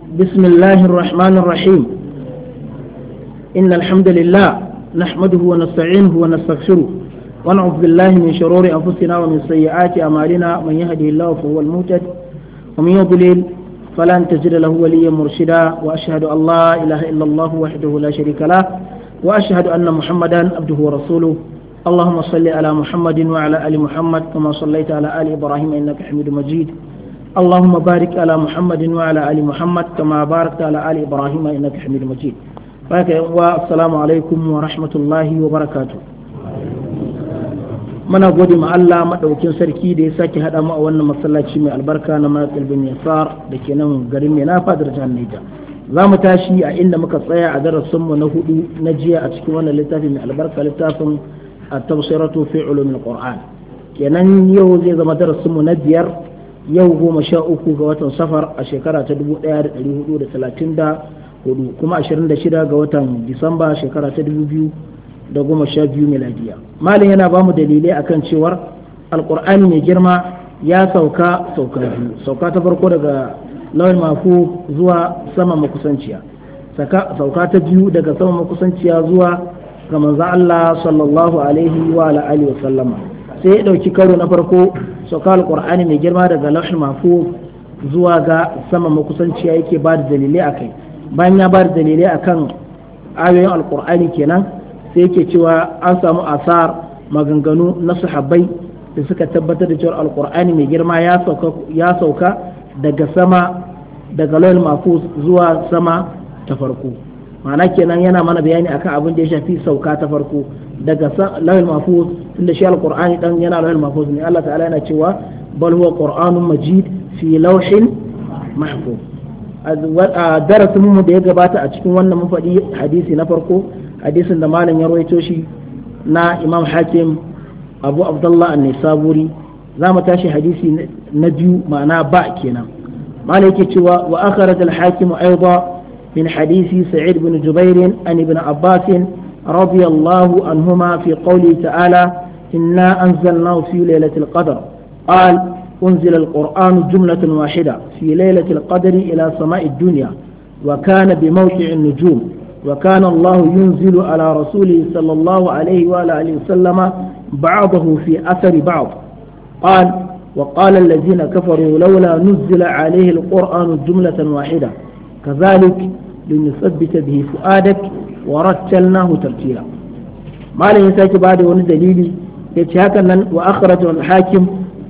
بسم الله الرحمن الرحيم. إن الحمد لله نحمده ونستعينه ونستغفره ونعوذ بالله من شرور أنفسنا ومن سيئات أعمالنا. من يهده الله فهو المهتد ومن يضلل فلن تجد له وليا مرشدا. وأشهد أن لا إله إلا الله وحده لا شريك له وأشهد أن محمدا عبده ورسوله. اللهم صل على محمد وعلى آل محمد كما صليت على آل إبراهيم إنك حميد مجيد. اللهم بارك على محمد وعلى آل محمد كما باركت على آل إبراهيم إنك حميد مجيد. والسلام عليكم ورحمة الله وبركاته. muna gode ma Allah madaukin sarki da ya sake hada mu a wannan masallaci mai albarka na Matal bin Yasar da ke nan garin Mina fadar jihar Niger. Za mu tashi a inda muka tsaya a darasin mu na hudu na jiya a cikin wannan littafi mai albarka, littafin at-tafsiratu fi ulumil Qur'an. Kenan yau zai zama darasin mu na biyar, yau 13 ga watan Safar a shekara ta 1434 kuma 26 ga watan Disamba shekara ta 2012 miladiya. Malin yana ba mu dalilai akan cewar alkur'ani mai girma ya sauka biyu. Sauka ta farko daga lawal mafu zuwa sama makusanciya, sauka ta biyu daga sama makusanciya zuwa ga manzo Allah sallallahu alaihi wa alihi wa sallama. Sai ya dauki karo na farko, sauka alkur'ani mai girma daga lawal mafu zuwa ga sama makusanciya yake ba da dalilai akai. Bayan ya ba da dalilai akan ayoyin alkur'ani kenan, sai yake cewa an samu asar maganganu na sahabbai da suka tabbatar da cewa alkur'ani mai girma ya sauka daga sama, daga lawal mahfuz zuwa sama ta farko. ma'ana kenan yana mana bayani akan abin da ya shafi sauka ta farko daga lawal mahfuz, tunda shi alkur'ani dan yana lawal mahfuz ne. Allah ta'ala yana cewa bal huwa qur'anun majid fi lawhin mahfuz. a darasin mu da ya gabata a cikin wannan mun faɗi hadisi na farko, hadisin da malam ya rawaito shi na Imam Hakim Abu Abdullah an-Nisaburi. za mu tashi hadisi na biyu, ma'ana ba kenan. malam yake cewa wa akhraj al-Hakim aidan min hadisi Sa'id ibn Jubair an ibn Abbas radiyallahu anhuma fi qawli ta'ala inna anzalnahu fi laylatil qadr qala أنزل القرآن جملة واحدة في ليلة القدر إلى سماء الدنيا وكان بموقع النجوم وكان الله ينزل على رسوله صلى الله عليه وآله وسلم بعضه في أثر بعض. قال وقال الذين كفروا لولا نزل عليه القرآن جملة واحدة كذلك لنثبت به فؤادك ورتلناه ترتيلا. ما لا ينساك بعد وندليلي يتهاكنا وأخرج الحاكم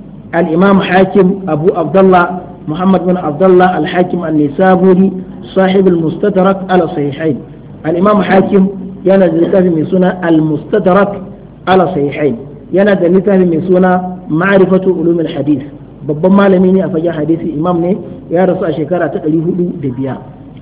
الإمام حاكم أبو عبد الله محمد بن عبد الله الحاكم النسابوري صاحب المستدرك على صحيحين. الإمام حاكم ينزل لتافي من سنة المستدرك على صحيحين، ينزل لتافي من سنة معرفة علوم الحديث. babban malami ne a fagen hadisi, imam ne, ya rasu a shekara ta 405.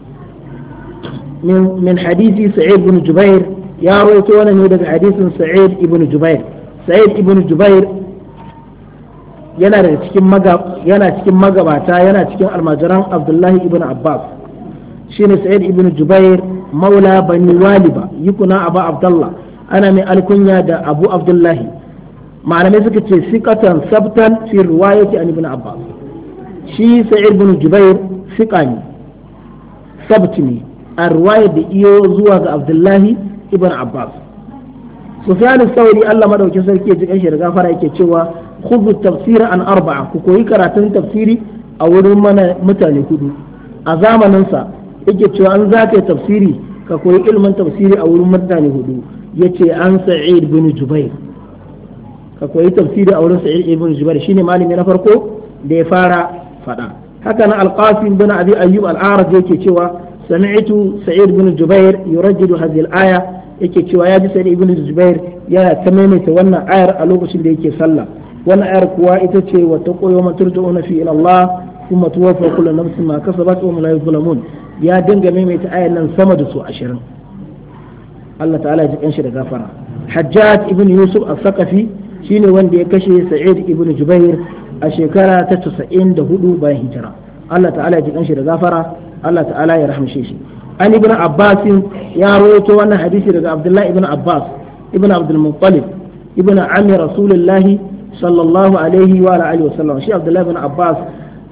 min hadisi Sa'id ibn Jubair, ya rawaito wannan ne daga hadisin Sa'id ibn Jubair. Sa'id ibn Jubair yana cikin magabata, yana cikin almajiran Abdullahi ibn Abbas. shine Sa'id ibn Jubair maula bani Waliba, yukuna Abu Abdullah, ana mai alkunya da Abu Abdullahi. malamai suka ce siqatan sabtan fi riwayati an ibn Abbas. shi Sa'id ibn Jubair siqa ne, sabt ne a riwayar da iyo zuwa ga Abdullahi ibn Abbas. Sufyan al-Thawri, Allah madaukakin sarki ya ji kanshi da gafara, yake cewa khudhu tafsira an arba'a, ku koyi karatun tafsiri a wurin mutane hudu. a zamanin sa yake cewa an zaka tafsiri ka koyi ilmin tafsiri a wurin mutane hudu. yace an Sa'id ibn Jubair, ka koyi tafsiri a wurin Sa'id ibn Jubair, shine malami na farko da ya fara fada. haka nan al-Qasim bin Abi Ayyub al-Arad yake cewa sami'tu Sa'id ibn Jubair yurajjidu hadhihi al-aya, yake cewa ya ji Sa'id ibn Jubair yana ta maimaita wannan ayar a lokacin da yake sallah. wannan ayar kuwa ita ce wa taqu yawma turja'una fi ila Allah thumma tuwaffa kullu nafsin ma kasabat wa hum la yuzlamun. ya dinga maimaita ayar nan sama da su 20. Allah ta'ala ya ji kanshi da gafara. Hajjaj ibn Yusuf al-Thaqafi shine wanda ya kashe Sa'id ibn Jubair a shekara ta 94 bayan hijira. Allah ta'ala ya ji kanshi da gafara, Allah ta'ala ya rahmshe shi. an ibn Abbas ya rawaito wannan hadisi daga Abdullah ibn Abbas ibn Abdul Muttalib ibn ammi Rasulullahi sallallahu alaihi wa alihi wa sallam. shi Abdullah ibn Abbas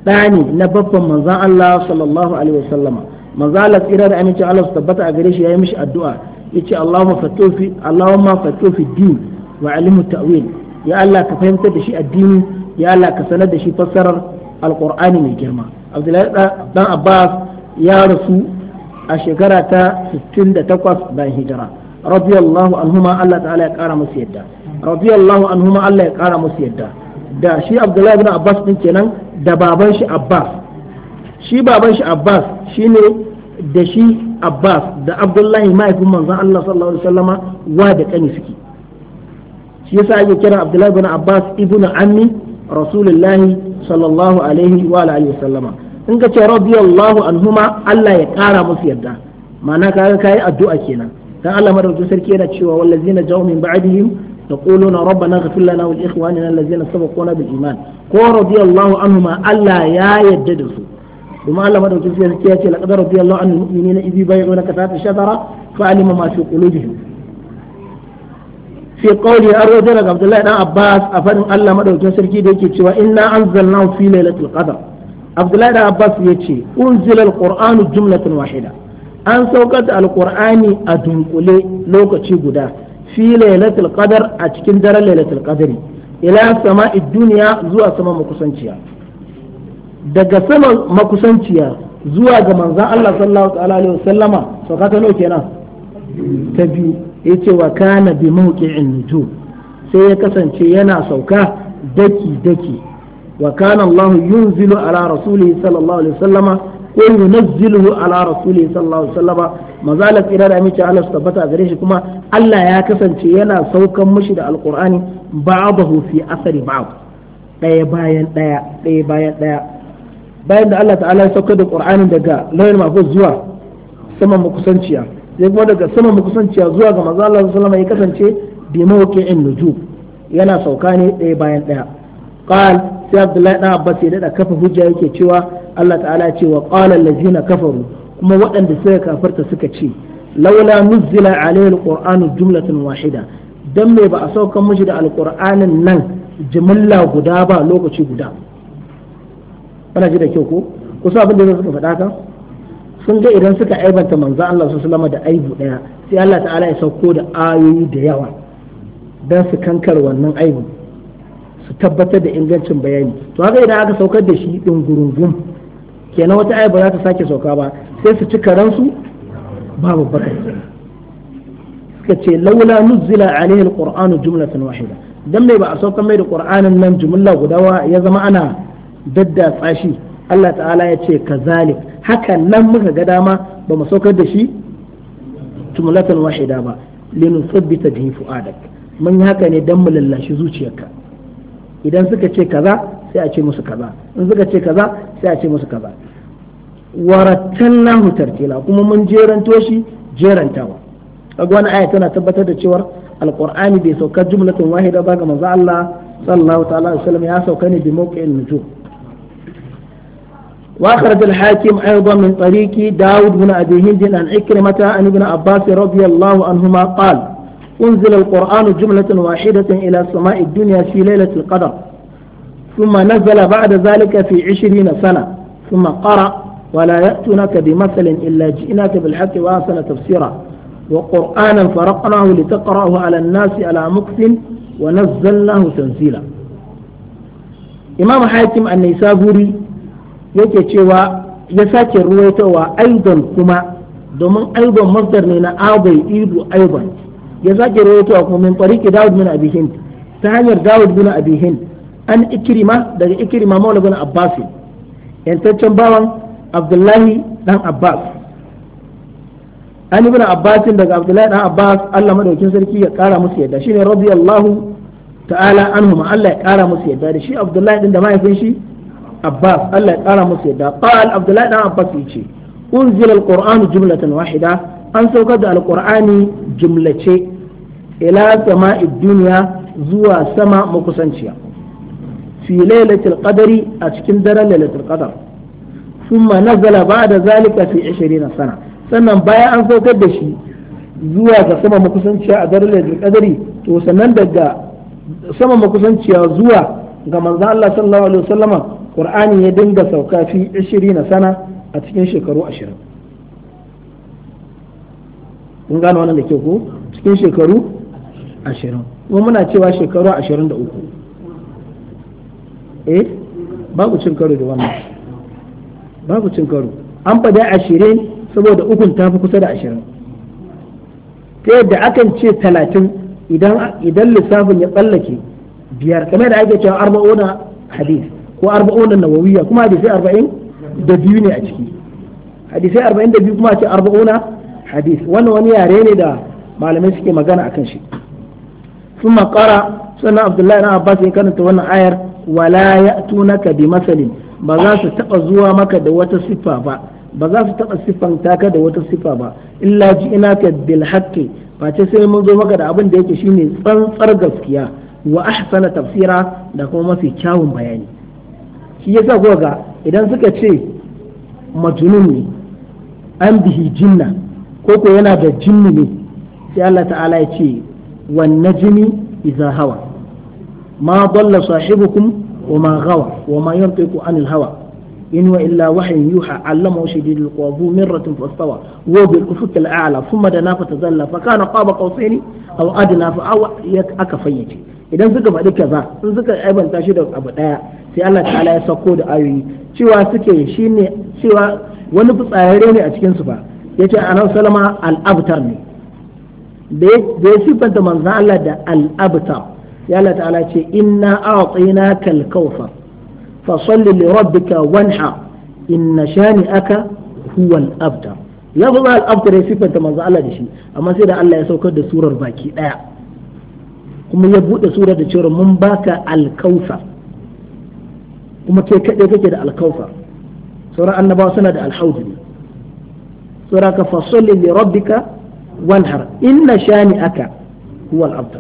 ɗani na babban manzan Allah sallallahu alaihi wasallama. Manzan Allah tsira da amincin Allah su tabbata a gare shi yayi mishi addu'a yace Allahumma faqihu fi din wa alimu ta'wil, ya Allah ka fahimtar da shi addini, ya Allah ka sanar da shi fassarar alqur'ani mai girma. Abdullahi dan Abbas ya rasu a shekara ta 68 bayan hijira radiyallahu anhuma, Allah ta'ala ya kara musu yadda, radiyallahu anhuma, Allah ya kara musu yadda. Da shi Abdullahi ibn Abbas din kenan da baban shi Abbas, shi baban shi Abbas shine da shi Abbas da Abdullahi mahaifin manzon Allah sallallahu alaihi wasallama wa da kani suke, shi yasa ake kira Abdullahi ibn Abbas ibn ammi Rasulullahi sallallahu alaihi wa alihi wasallama. In ka ce radiyallahu anhuma, Allah ya kara musu yadda, ma'ana kaga kai addu'a kenan. Dan Allah madaukakin sarki yana cewa wallazina ja'u min ba'dihim yaquluna rabbana ighfir lana wa li ikhwanina allazina sabaquna bil iman, ko radiyallahu anhuma, Allah ya yadda da su. Kuma Allah madaukakin sarki ya ce laqad radiyallahu anil mu'minina idh yubayyi'unaka tahta shajara fa'alima ma fi qulubihim. Fi qawli ar-rajul daga Abdullahi dan Abbas a fadin Allah madaukakin sarki da yake cewa inna anzalnahu fi lailatul qadr. Abdullahi dan Abbas yace unzila al-qur'anu jumlatan wahida, an saukar da alqur'ani a dunkule lokaci guda fi lailatul qadr, a cikin daren lailatul qadri, ila sama'i dunya, zuwa sama makusanciya. Daga sama makusanciya zuwa ga manzon Allah sallallahu alaihi wasallama sauka ta nawa kenan? Ta biyu. Yace wa kana bi mawqi'in nujum, sai ya kasance yana sauka daki daki. wa kana Allah yunzilu ala rasulihi sallallahu alaihi wasallama ko yunazziluhu ala rasulihi sallallahu alaihi wasallama mazala tsira da mace Allah su tabbata a gare shi, kuma Allah ya kasance yana saukan mushi da alqur'ani ba'dahu fi asari ba'd, daya bayan daya bayan da Allah ta'ala ya saukar da qur'anin daga lawil mahfuz zuwa saman makusanciya, sai kuma daga saman makusanciya zuwa ga manzo Allah sallallahu alaihi wasallama ya kasance bi mawqi'in nujum, yana sauka ne daya bayan daya. قال sai Abdullahi dan Abbas ya dada kafa hujja yake cewa Allah ta'ala ce wa qala allazina kafaru, kuma waɗanda suka kafarta suka ce laula nuzila alayhi alqur'anu jumlatan wahida, dan me ba a saukan mishi da alqur'anin nan jumla guda ba lokaci guda. Kana ji da kyau ko kusa abin da suka faɗa ka sun ga idan suka aibanta manzo Allah sallallahu alaihi wasallam da aibu daya, sai Allah ta'ala ya sauko da ayoyi da yawa dan su kankar wannan aibu, su tabbatar da ingancin bayani. To haka idan aka saukar da shi din gurungum, kenan wata aya ba za ta sake sauka ba, sai su ci karansu babu baka. Suka ce laula nuzila alaihi alqur'anu jumlatan wahida, dan mai ba a saukar mai da qur'anin nan jumla guda ya zama ana daddatsa shi. Allah ta'ala ya ce kazalik, hakan nan muka ga dama ba mu saukar da shi jumlatan wahida ba, linusabbita bihi fu'adak, mun yi haka ne dan mu lallashi zuciyarka. Idan suka ce kaza sai a ce musu kaza, in suka ce kaza sai a ce musu kaza. Warattalnahu tartila, kuma mun jeranto shi jerantawa. Kaga wani aya tana tabbatar da cewa alqur'ani bai sauka jumlatun wahida ba ga manzo Allah sallallahu ta'ala alaihi wasallam, ya sauka ne bi mawqi'in nujum. Wa akhraj al-hakim aidan min tariqi Dawud bin Abi Hind an Ikrimah an ibn Abbas radiyallahu anhuma qala أنزل القرآن جملة واحدة إلى سماء الدنيا في ليلة القدر، ثم نزل بعد ذلك في 20 سنة، ثم قرأ ولا يأتونك بمثل إلا جئناك بالحق وأحسن تفسيرا، وقرآنا فرقناه لتقرأه على الناس على مكث ونزلناه تنزيلا. إمام حاتم النيسابوري yake cewa ya sake ruwaitowa aidan kuma, domin aidan masdar ne na abai idu aidan, ya sake rawaitowa kuma min tariqi Dawud bin Abi Hind, ta hanyar Dawud bin Abi Hind an Ikrima, daga Ikrima maula bin Abbas, yantaccen bawan Abdullahi dan Abbas, an ibn Abbas daga Abdullahi dan Abbas, Allah madaukin sarki ya kara musu yadda, shine radiyallahu ta'ala anhum, Allah ya kara musu yadda da shi Abdullahi din da mahaifin shi Abbas, Allah ya kara musu yadda. Qal Abdullahi dan Abbas yace unzila alqur'anu jumlatan wahida, an saukar da alqur'ani jumlace ila sama'i duniya, zuwa sama makusanciya, fi lailatul qadri, a cikin daren lailatul qadr, thumma nazala ba'da zalika fi 20 sana, sannan bayan an saukar da shi zuwa ga sama makusanciya a daren lailatul qadri, to sannan daga sama makusanciya zuwa ga manzon Allah sallallahu alaihi wasallama qur'ani ya dinga sauka fi 20 sana a cikin shekaru 20. kun gano wannan da ke ko cikin shekaru 20 kuma muna cewa shekaru 23. babu cin karo da wannan, babu cin karo. An faɗi 20 saboda ukun ta fi kusa da 20, ta yadda akan ce 30 idan lissafin ya tsallake biyar, kamar da ake cewa 40 hadis ko 40 nawawiyya, kuma hadisai 42 ne a ciki, hadisai 42 kuma ce 40 hadis. wannan wani yare ne da malamai suke magana akan shi. ثم قرأ سنة عبد الله بن عباس كانت وانا آير ولا يأتونك بمثل بذا ستقزوا مك دوات الصفة بذا ستقى الصفة تاك دوات الصفة إلا جئناك بالحق فتسي منذ مك دا أبن ديك شيني صنصر قسكيا وأحسن تفسيرا دكما في كاوم بياني shi yasa kuwa ga idan suka ce majnun ne an bihi jinna ko ko yana da jinni ne sai Allah ta'ala ya ce والنجم إذا هوى ما ضل صاحبكم وما غوى وما ينطق عن الهوى إن إلا وحي يوحى علمه شديد القوى ذو مرة فاستوى وبالأفق الأعلى ثم دنا فتدلى فكان قاب قوسين أو أدنى فأوى أكفيتي idan suka faɗi kaza in suka aibanta shi da abu ɗaya sai Allah ta'ala ya sauko da ayoyi cewa suke shine cewa wani fitsararre ne a cikin su ba yace annabi sallama al-abtar ne da ya siffanta manzan Allah da al'abtar ya Allah ta'ala ce inna a'tina kal kawfar fa salli li rabbika wanha inna shani'aka huwa al-abtar ya fi al-abtar ya siffanta manzan Allah da shi amma sai da Allah ya saukar da surar baki daya kuma ya bude surar da cewa mun baka al-kawfar kuma kai kadai kake da al-kawfar sauran annabawa suna da al-hawd sura ka fa salli li rabbika wanhar inna shani aka huwa al-abtar.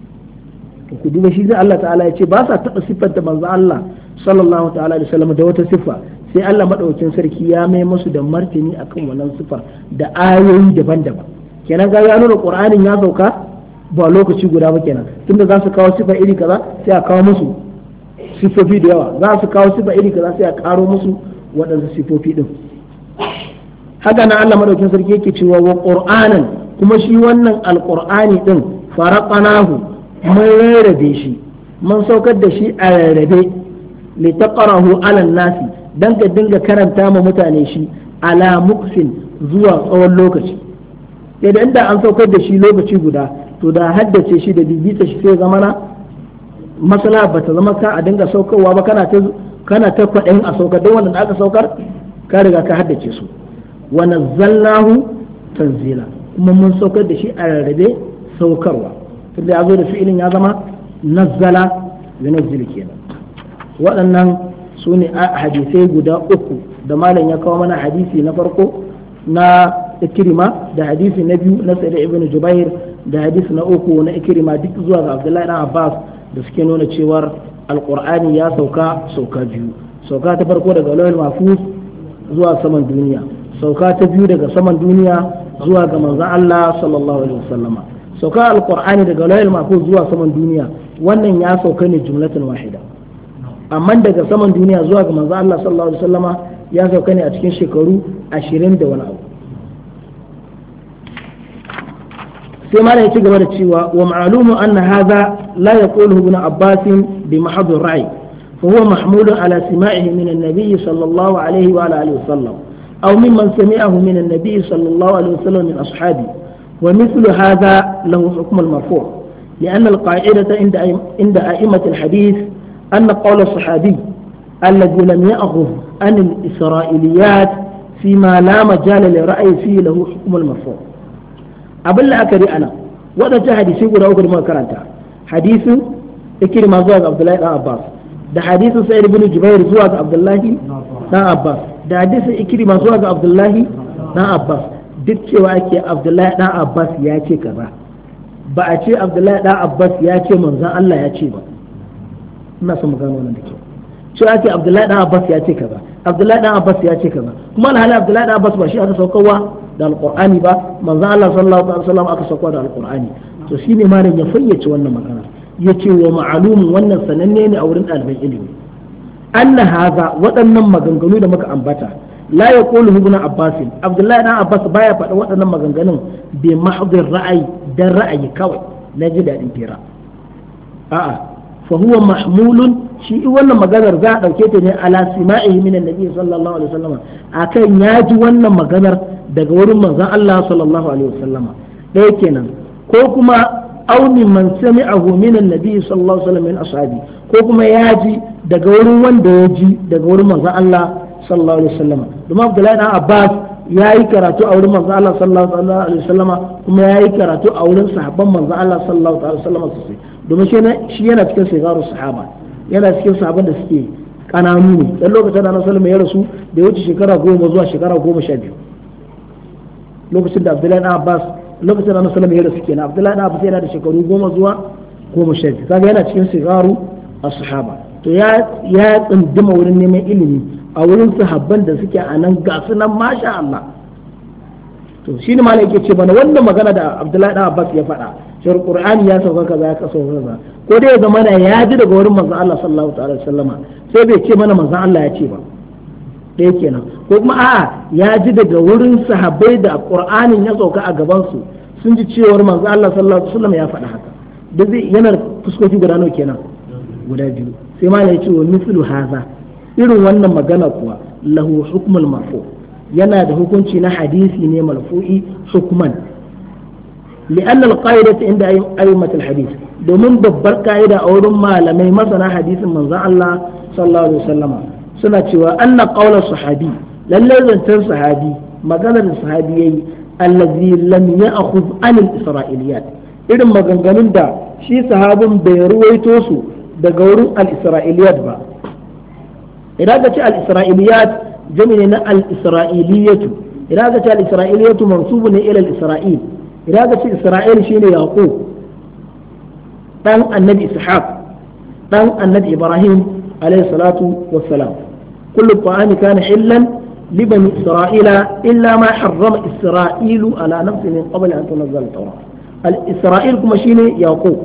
ku duba shi zai Allah ta'ala ya ce ba sa taɓa siffanta manzo Allah sallallahu ta'ala alaihi wasallam da wata siffa sai Allah madaukakin sarki ya mai musu da martani akan wannan siffar da ayoyi daban-daban. kenan ga ya nuna Qur'anin ya sauka ba lokaci guda ba kenan tunda za su kawo siffa iri kaza sai a kawo musu siffofi da yawa, za su kawo siffa iri kaza sai a karo musu waɗansu siffofi din. haka nan Allah madaukakin sarki yake cewa wa Qur'anan, kuma shi wannan alqur'ani din faraqanahu mun rarrabe shi mun saukar da shi a rarrabe li taqrahu ala nasi dan ka dinga karanta ma mutane shi ala muksin zuwa tsawon lokaci. idan da an saukar da shi lokaci guda to da haddace shi da bibita shi sai zama na masala ba ta zama ka a dinga saukarwa ba kana ta kwaɗayin a saukar don wanda aka saukar ka riga ka haddace su wa nazzalnahu tanzila kuma mun saukar da shi a rarrabe saukarwa tunda ya zo da fi'ilin ya zama nazzala yunazzil kenan. waɗannan su ne hadisai guda uku da malam ya kawo mana hadisi na farko na ikrima da hadisi na biyu na sa'id ibn jubair da hadisi na uku na ikrima duk zuwa ga abdullahi dan abbas da suke nuna cewar alqur'ani ya sauka biyu. sauka ta farko daga lawal mahfuz zuwa saman duniya, sauka ta biyu daga saman duniya zuwa ga manzon Allah sallallahu alaihi wasallama. sauka alqur'ani daga lawal mahfuz zuwa saman duniya wannan ya sauka ne jumlatan wahida, amma daga saman duniya zuwa ga manzon Allah sallallahu alaihi wasallama ya sauka ne a cikin shekaru 20 da wani abu. sai ma ya ci gaba da cewa wa ma'lumu anna hadha la yaquluhu ibn abbas bi mahd ar-ra'i fa huwa mahmul ala sima'ihi min an-nabiy sallallahu alayhi wa alihi wa sallam aw mimman sami'ahu min an-nabiy sallallahu alayhi wa sallam min ashabi wa mithlu hadha lahu hukm al-marfu' لأن القاعدة عند أئمة الحديث أن قول الصحابي الذي لم يأخذ عن الإسرائيليات فيما لا مجال لرأي فيه له حكم المرفوع. abin la'akari ana waɗancan hadisai guda uku da muka karanta, hadisin ikrima zuwa ga abdullahi dan abbas da hadisin sa'id ibn jubair zuwa ga abdullahi dan abbas da hadisin ikrima zuwa ga abdullahi dan abbas duk cewa ake abdullahi dan abbas ya ce kaza, ba a ce abdullahi dan abbas ya ce manzon Allah ya ce ba. ina son mu gano wannan da kyau, cewa ake abdullahi dan abbas ya ce kaza, abdullahi dan abbas ya ce kaza, kuma alhali abdullahi dan abbas ba shi aka saukarwa da alqur'ani ba, manzon Allah sallallahu alaihi wasallam aka sauko da alqur'ani. to shine malam ya fayyace wannan magana yace wa ma'lumun wannan sananne ne a wurin ɗaliban ilimi anna hadha waɗannan maganganu da muka ambata la yaqulu ibn abbas abdullahi dan abbas baya faɗa waɗannan maganganun bi mahdhir ra'ayi dan ra'ayi kawai na ji dadin fira a'a fa huwa mahmulun shi wannan maganar za a dauke ta ne ala sima'ihi min annabi sallallahu alaihi wasallam akan ya ji wannan maganar daga wurin manzon Allah sallallahu alaihi wasallam ɗaya kenan ko kuma auni man sami'ahu min annabi sallallahu alaihi wasallam min ashabi ko kuma ya ji daga wurin wanda ya ji daga wurin manzon Allah sallallahu alaihi wasallam domin Abdullahi dan Abbas yayi karatu a wurin manzon Allah sallallahu alaihi wasallam kuma yayi karatu a wurin sahabban manzon Allah sallallahu alaihi wasallam sosai domin shi yana cikin sigaru sahaba yana cikin sahabban da suke kananu ne dan lokacin da Annabi sallallahu ya rasu da ya wuce shekara 10 zuwa shekara 12 lokacin da Abdullahi dan Abbas lokacin da Annabi ya rasu kenan Abdullahi dan Abbas yana da shekaru 10 zuwa 12 kaga yana cikin sigaru as-sahaba to ya tsindima wurin neman ilimi a wurin sahabban da suke a nan ga sunan masha Allah to shine ma yake ce bana wannan magana da Abdullahi dan Abbas ya faɗa shar Qur'ani ya sauka kaza ya kaso kaza ko dai ya zama ya ji daga wurin manzon Allah sallallahu alaihi wasallama sai bai ce mana manzon Allah ya ce ba ɗaya kenan ko kuma a'a ya ji daga wurin sahabbai da Qur'anin ya sauka a gaban su sun ji cewar manzon Allah sallallahu alaihi wasallama ya faɗa haka duk yana fuskoki guda nawa kenan guda biyu sai ma ya ce wa mithlu haza irin wannan magana kuwa lahu hukmul marfu yana da hukunci na hadisi ne marfu'i hukman li'an al-qa'idatu inda a'immat al-hadith domin babbar ka'ida a wurin malamai masana hadisin manzon Allah sallallahu alaihi wasallama suna cewa anna qawla sahabi lalle zantar sahabi maganar da sahabi yayi allazi lam ya'khudh an al-isra'iliyat irin maganganun da shi sahabin bai ruwaito su daga wurin al-isra'iliyat ba idan ka ce al-isra'iliyat jami'i na al-isra'iliyatu idan ka ce al-isra'iliyatu mansubu ne ila al-isra'il idan ka ce isra'il shine yaqub dan annabi ishaq dan annabi ibrahim alayhi salatu wassalam kullu ta'ami kana hillan لبني إسرائيل إلا ما حرم إسرائيل على نفسه من قبل أن تنزل التوراة الإسرائيل كما شيني يعقوب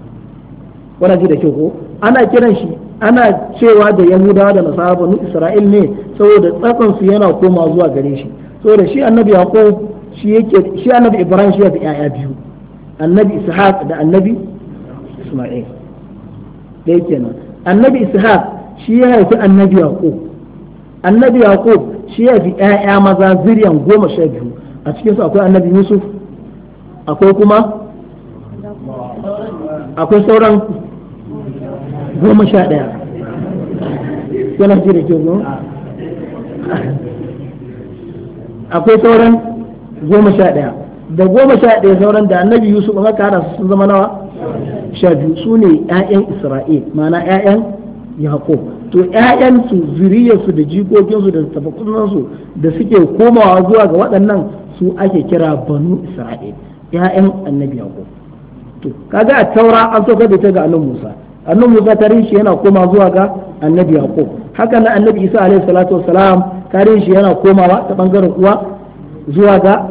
ولا كده شوفوا أنا كده شيء أنا cewa da Yahudawa da Nasara banu Isra'il ne saboda tsatsan su yana koma zuwa gare shi saboda shi annabi Yaqub shi annabi Ibrahim shi ya fi ƴaƴa biyu annabi Ishaq da annabi Isma'il dai kenan annabi Ishaq shi ya haifi annabi Yaqub annabi Yaqub shi ya fi ƴaƴa maza zuriyan 12 a cikin su akwai annabi Yusuf akwai kuma akwai sauran 11 yana ji da kyau akwai sauran 11 da 11 sauran da annabi Yusuf an aka hada su sun zama nawa 12 su ne ƴaƴan Isra'il ma'ana ƴaƴan Yaqub to ƴaƴansu zuriyarsu da jikokinsu da tafakunansu da suke komawa zuwa ga waɗannan su ake kira banu Isra'il ƴaƴan annabi Yaqub to kaga a taura an saukar da ta ga annabi Musa tarihin shi yana koma zuwa ga annabi Yaqub haka na annabi Isa alaihi salatu wassalam tarihin shi yana komawa ta bangaren uwa zuwa ga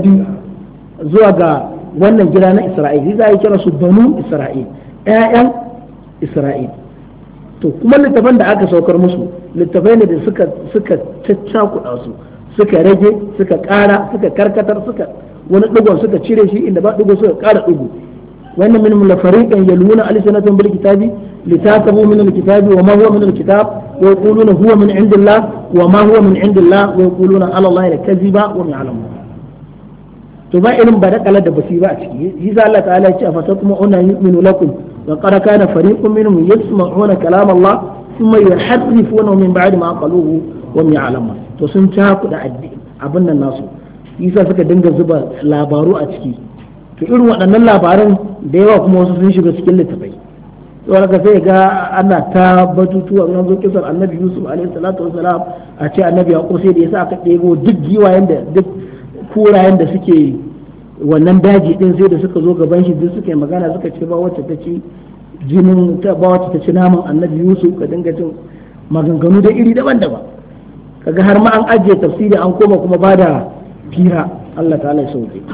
wannan gida na Isra'il za a kira su banu Isra'il ƴaƴan Isra'il to kuma littafan da aka saukar musu littafai ne da suka caccakuɗa su suka rage suka ƙara suka karkatar suka wani ɗigon suka cire shi inda ba ɗigo suka ƙara ɗigo wannan min la fariqan yaluna alsanatan bil kitabi litakabu min al kitabi wa ma huwa min al kitab wa yaquluna huwa min indillah wa ma huwa min indillah wa yaquluna ala allahi kadhiba wa ya'lamun to ba irin ba da kala da basi ba a ciki yi za Allah ta'ala ya ce afatatuma una yu'minu lakum wa qad kana fariqun minhum yasma'una kalam Allah thumma yuharrifunahu min ba'di ma qaluhu wa hum ya'lamun to sun cakuda addini abin nan nasu yasa suka dinga zuba labaru a ciki to irin waɗannan labaran da yawa kuma wasu sun shiga cikin littafai to haka sai ga ana ta batutuwa an zo kisar annabi Yusuf alaihi salatu wasalam a ce annabi Yaqub sai da yasa aka ɗebo duk giwayen da duk kurayen da suke wannan daji din sai da suka zo gaban shi duk suka yi magana suka ce ba wacce ta ci jinin ta ba wacce ta ci naman annabi Yusuf ka dinga jin maganganu da iri daban-daban kaga har ma an ajiye tafsiri an koma kuma ba da fira Allah ta'ala ya sauke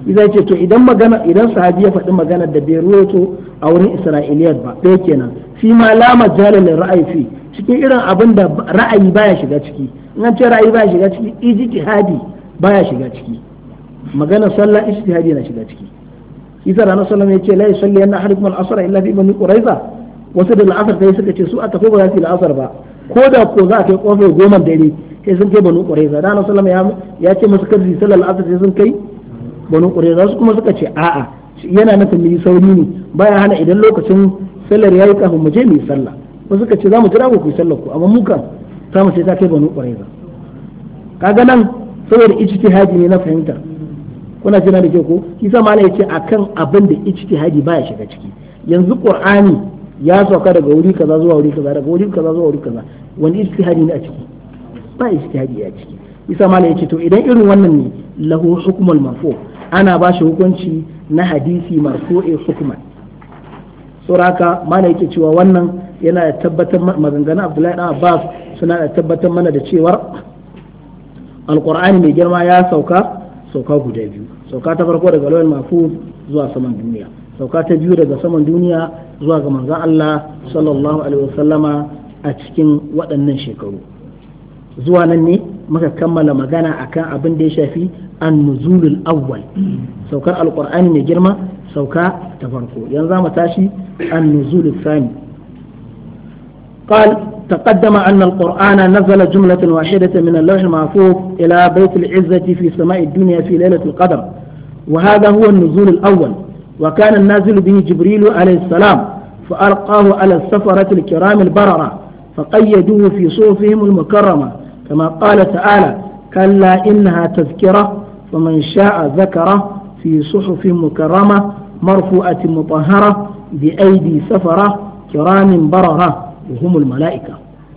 idan ce to idan sahabi ya faɗi magana da bai ruwaito a wurin isra'iliyat ba ɗaya kenan fi ma la majala lil ra'ayi fi cikin irin abin da ra'ayi baya shiga ciki in an ce ra'ayi baya shiga ciki ijtihadi baya shiga ciki magana sallah ijtihadi na shiga ciki isa ranar sallam ya ce la yusalli anna ahadukum al-asr illa fi bani quraiza wasu da al'asar sai suka ce su a tafi ba za su yi la'asar ba ko da ko za a kai kofar 10 dare sai sun kai banu quraiza da ranar sallam ya ce musu kada su sallar al'asar sai sun kai banu quraiza su kuma suka ce a'a yana nufin mu yi sauri ne baya hana idan lokacin sallar yayi kafin mu je mu yi sallah ko suka ce za mu jira ku yi sallar ku amma mu kan za mu sai ta kai banu quraiza kaga nan saboda ijtihadi ne na fahimta kuna jina da ke ko kisa mala yace akan abin da ijtihadi baya shiga ciki yanzu qur'ani ya sauka daga wuri kaza zuwa wuri kaza daga wuri kaza zuwa wuri kaza wani ijtihadi ne a ciki ba ijtihadi a ciki kisa mala yace to idan irin wannan ne lahu hukmul marfu ana ba shi hukunci na hadisi marfu'i hukman suraka mala yake cewa wannan yana da tabbatar maganganun Abdullahi dan Abbas suna da tabbatar mana da cewar alqur'ani mai girma ya sauka guda biyu sauka ta farko daga lawal mahfuz zuwa saman duniya sauka ta biyu daga saman duniya zuwa ga manzon Allah sallallahu alaihi wasallama a cikin waɗannan shekaru zuwa nan ne muka kammala magana akan abin da ya shafi an-nuzulul awwal saukar alqur'ani mai girma sauka ta farko yanzu mu tashi an-nuzulul thani قال تقدم أن القرآن نزل جملة واحدة من اللوح المحفوظ إلى بيت العزة في سماء الدنيا في ليلة القدر وهذا هو النزول الأول وكان النازل به جبريل عليه السلام فألقاه على السفرة الكرام البررة فقيدوه في صوفهم المكرمة كما قال تعالى كلا إنها تذكرة فمن شاء ذكره في صحف مكرمة مرفوعة مطهرة بأيدي سفرة كرام بررة وهم الملائكة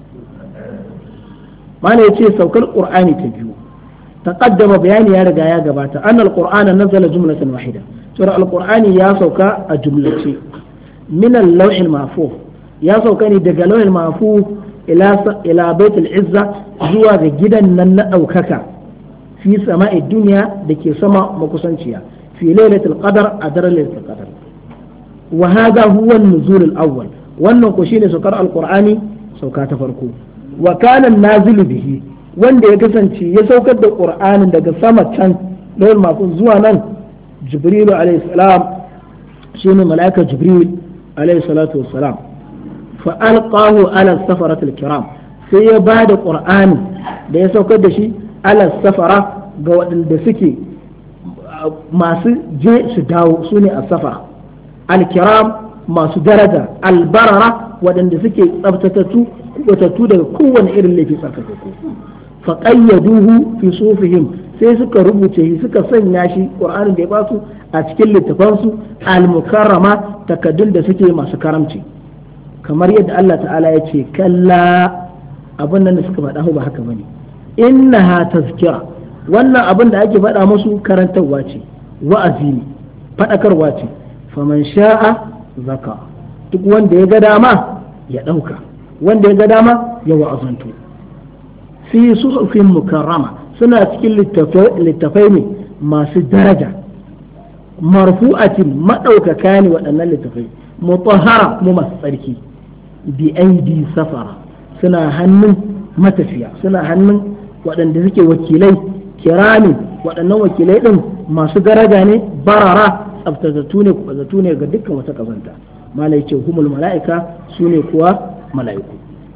ما يتشي سوك القرآن تجو تقدم بيان يا رجا يا جبات أن القرآن نزل جملة واحدة ترى القرآن يا سوك الجملة من اللوح المحفوظ يا سوكاني دقا اللوح المحفوظ إلى بيت العزة زوا جدا نن أوكاكا في سماء الدنيا دكي سما مكسنشيا في ليلة القدر أدر ليلة القدر وهذا هو النزول الأول wannan ko shine saukar alqur'ani sauka ta farko wa kana nazilu bihi wanda ya kasance ya saukar da qur'anin daga sama can lawal mafuz zuwa nan jibril alayhi salam shine malaika jibril alayhi salatu wassalam fa alqahu ala safaratil kiram sai ya bada qur'ani da ya saukar da shi ala safara ga waɗanda suke masu je su dawo sune as-safara al-kiram masu daraja albarara waɗanda suke tsabtatattu kubatattu daga kowane irin laifi tsarkakakku fa qayyaduhu fi sufihim sai suka rubuce shi suka sanya shi qur'anin da ya basu a cikin littafansu al-mukarrama takaddun da suke masu karamci kamar yadda Allah ta'ala ya ce kalla abin nan da suka faɗa ba haka bane innaha tazkira wannan abin da ake faɗa musu karantarwa ce wa'azi ne faɗakarwa ce faman sha'a zaka duk wanda ya ga dama ya ɗauka wanda ya ga dama ya wa'azantu fi suhufin mukarrama suna cikin littafai ne masu daraja marfu'atin maɗaukaka ne waɗannan littafai mutahhara kuma masu tsarki bi aidi safara suna hannun matafiya suna hannun waɗanda suke wakilai kirami waɗannan wakilai ɗin masu daraja ne barara tsaftatattu ne kubazatu ne ga dukkan wata kazanta malai ce humul mala'ika su ne kuwa mala'iku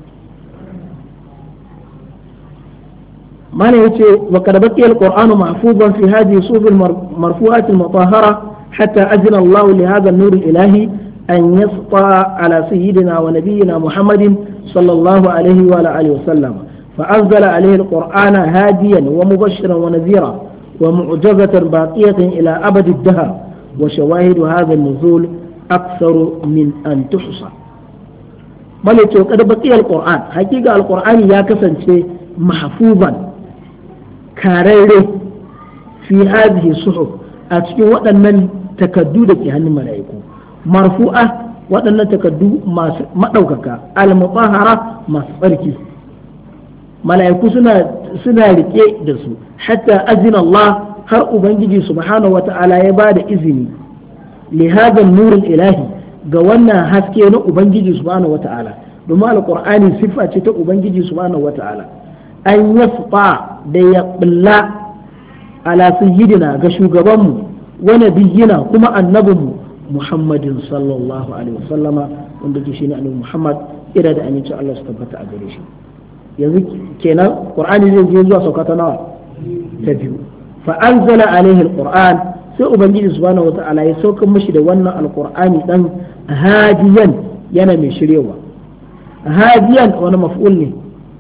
malai yace wa qad baqiya al-qur'anu mahfuzan fi hadhihi sufuf al-marfu'at al-mutahhara hatta ajna Allah li hadha an-nur al-ilahi an yasqa ala sayyidina wa nabiyyina Muhammadin sallallahu alayhi wa alihi wa sallam فأنزل عليه القرآن هاديا ومبشرا ونذيرا ومعجزة باقية إلى أبد الدهر وشواهد هذا النزول أكثر من أن تحصى ملك قد بقي القرآن حقيقة القرآن يا كسن شيء محفوظا كاريري في هذه الصحف أتكي وأن تكدودك هن الملائكة مرفوعة وأن تكدو ما دوكك المطهرة ما صركي ملائكة سنة ركي درسو حتى أذن الله har ubangiji subhanahu wata'ala ya ba da izini li hadha nurul ilahi ga wannan haske na ubangiji subhanahu wata'ala domin alqur'ani siffa ce ta ubangiji subhanahu wata'ala an yasfa da ya bulla ala sayyidina ga shugabanmu wa nabiyina kuma annabinmu muhammadin sallallahu alaihi wasallama wanda ke shine annabi muhammad ira da aminci Allah su tabbata a gare shi yanzu kenan qur'ani zai je zuwa sauka ta nawa ta biyu fa anzala alaihi alquran sai ubangiji subhanahu wata'ala ya sauka mishi da wannan alqur'ani dan hadiyan yana mai shiryewa hadiyan wani maf'ul ne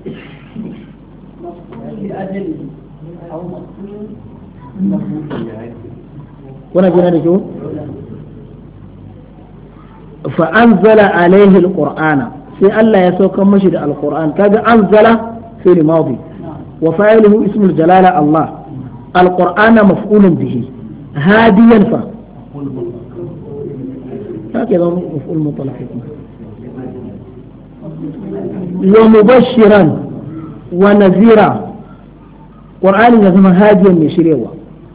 kuna jina da kyau fa anzala alaihi alqur'ana sai Allah ya sauka mashi da alqur'an kaga anzala fi'l madi wa fa'iluhu ismul jalala Allah alqur'ana maf'ulun bihi hadiyan fa هكذا مفعول مطلق ومبشرا ونذيرا قرآن يزم هاديا من شريوة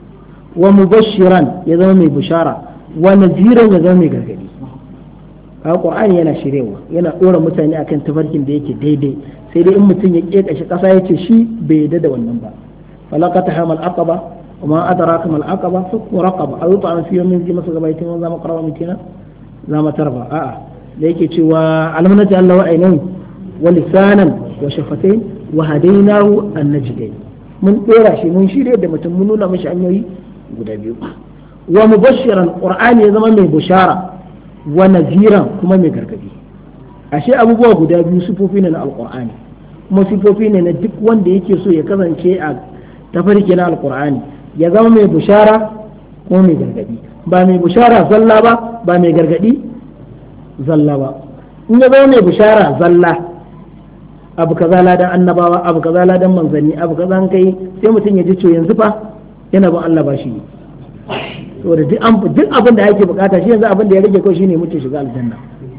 ومبشرا يزم بشارة ونذيرا يزم غرغدي haka Qur'ani yana shirewa yana dora mutane akan tafarkin da yake daidai sai dai in mutum ya keka shi kasa yace shi bai yarda da wannan ba falaqata hamal aqaba wa ma adraka mal aqaba fakku raqaba aw ta'am fi yawmin zi masa gabaitin wa zama qarawa mitina zama tarba a'a da yake cewa almanati Allah wa ainain wa lisanan wa shafatain wa hadainahu an-najdain mun dora shi mun shirye da mutum mun nuna mishi hanyoyi guda biyu wa mubashiran Qur'ani ya zama mai bushara wa naziran kuma mai gargadi ashe abubuwa guda biyu sifofi ne na alqur'ani kuma sifofi ne na duk wanda yake so ya kasance a tafarki na alqur'ani ya zama mai bushara ko mai gargadi ba mai bushara zalla ba mai gargadi zalla ba in ya zama mai bushara zalla abu kaza ladan annabawa abu kaza ladan manzanni abu kaza an kai sai mutum ya ji to yanzu fa yana ban Allah ba shi saboda duk abin da ake bukata shi yanzu abin da ya rage kawai shine mutum shiga aljanna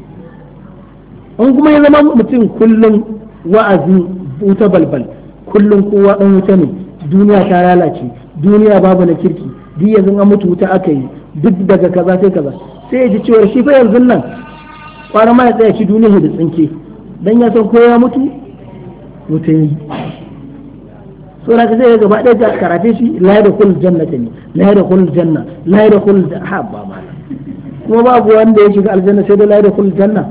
in kuma ya zama mutum kullum wa'azi wuta balbal kullum kowa dan wuta ne duniya ta lalace duniya babu na kirki duk yanzu an mutu wuta aka yi duk daga kaza sai kaza sai ya ji cewa shi fa yanzu nan kwana ma ya tsaya ci duniya da tsinke dan ya san ko ya mutu wuta yi sura ka sai gaba ɗaya ta karafe shi la da kul jannata ne la da kul janna la da kul habba ma kuma babu wanda ya shiga aljanna sai da la da kul janna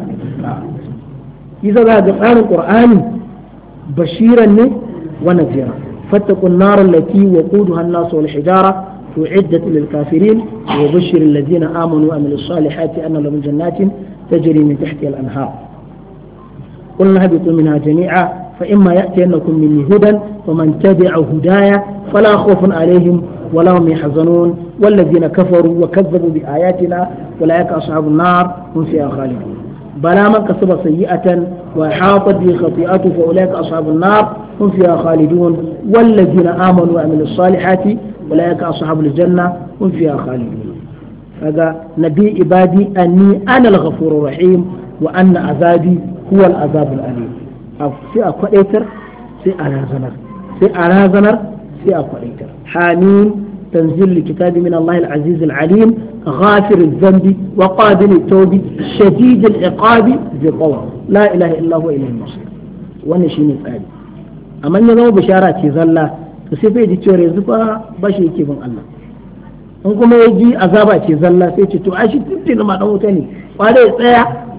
yasa za ga tsarin qur'ani bashiran ne wa nadhira fattaqun nar allati waquduha an-nas wal hijara أعدت للكافرين وبشر الذين آمنوا وعملوا الصالحات أن لهم جنات تجري من تحتها الأنهار قلنا اهبطوا منها جميعا فإما يأتينكم مني هدى ومن تبع هدايا فلا خوف عليهم ولا هم يحزنون والذين كفروا وكذبوا بآياتنا أولئك أصحاب النار هم فيها خالدون بلى من كسب سيئة وحاطت به خطيئته فأولئك أصحاب النار هم فيها خالدون والذين آمنوا وعملوا الصالحات أولئك أصحاب الجنة هم فيها خالدون هذا نبي عبادي أني أنا الغفور الرحيم وأن عذابي هو العذاب الأليم sai a kwadaitar sai a razanar sai a razanar sai a kwadaitar hamim tanzil kitabi min Allah al-aziz al-alim ghafir al-dhanbi wa qabil at-tawbi shadid al-iqabi bi qawl la ilaha illa huwa ilayhi al-masir wannan shine tsari amma ya zama bishara ce zalla to sai bai ji cewa yanzu ba shi yake bin Allah in kuma ya ji azaba ce zalla sai ce to ai shi tuntuni ma dan wuta ne kware ya tsaya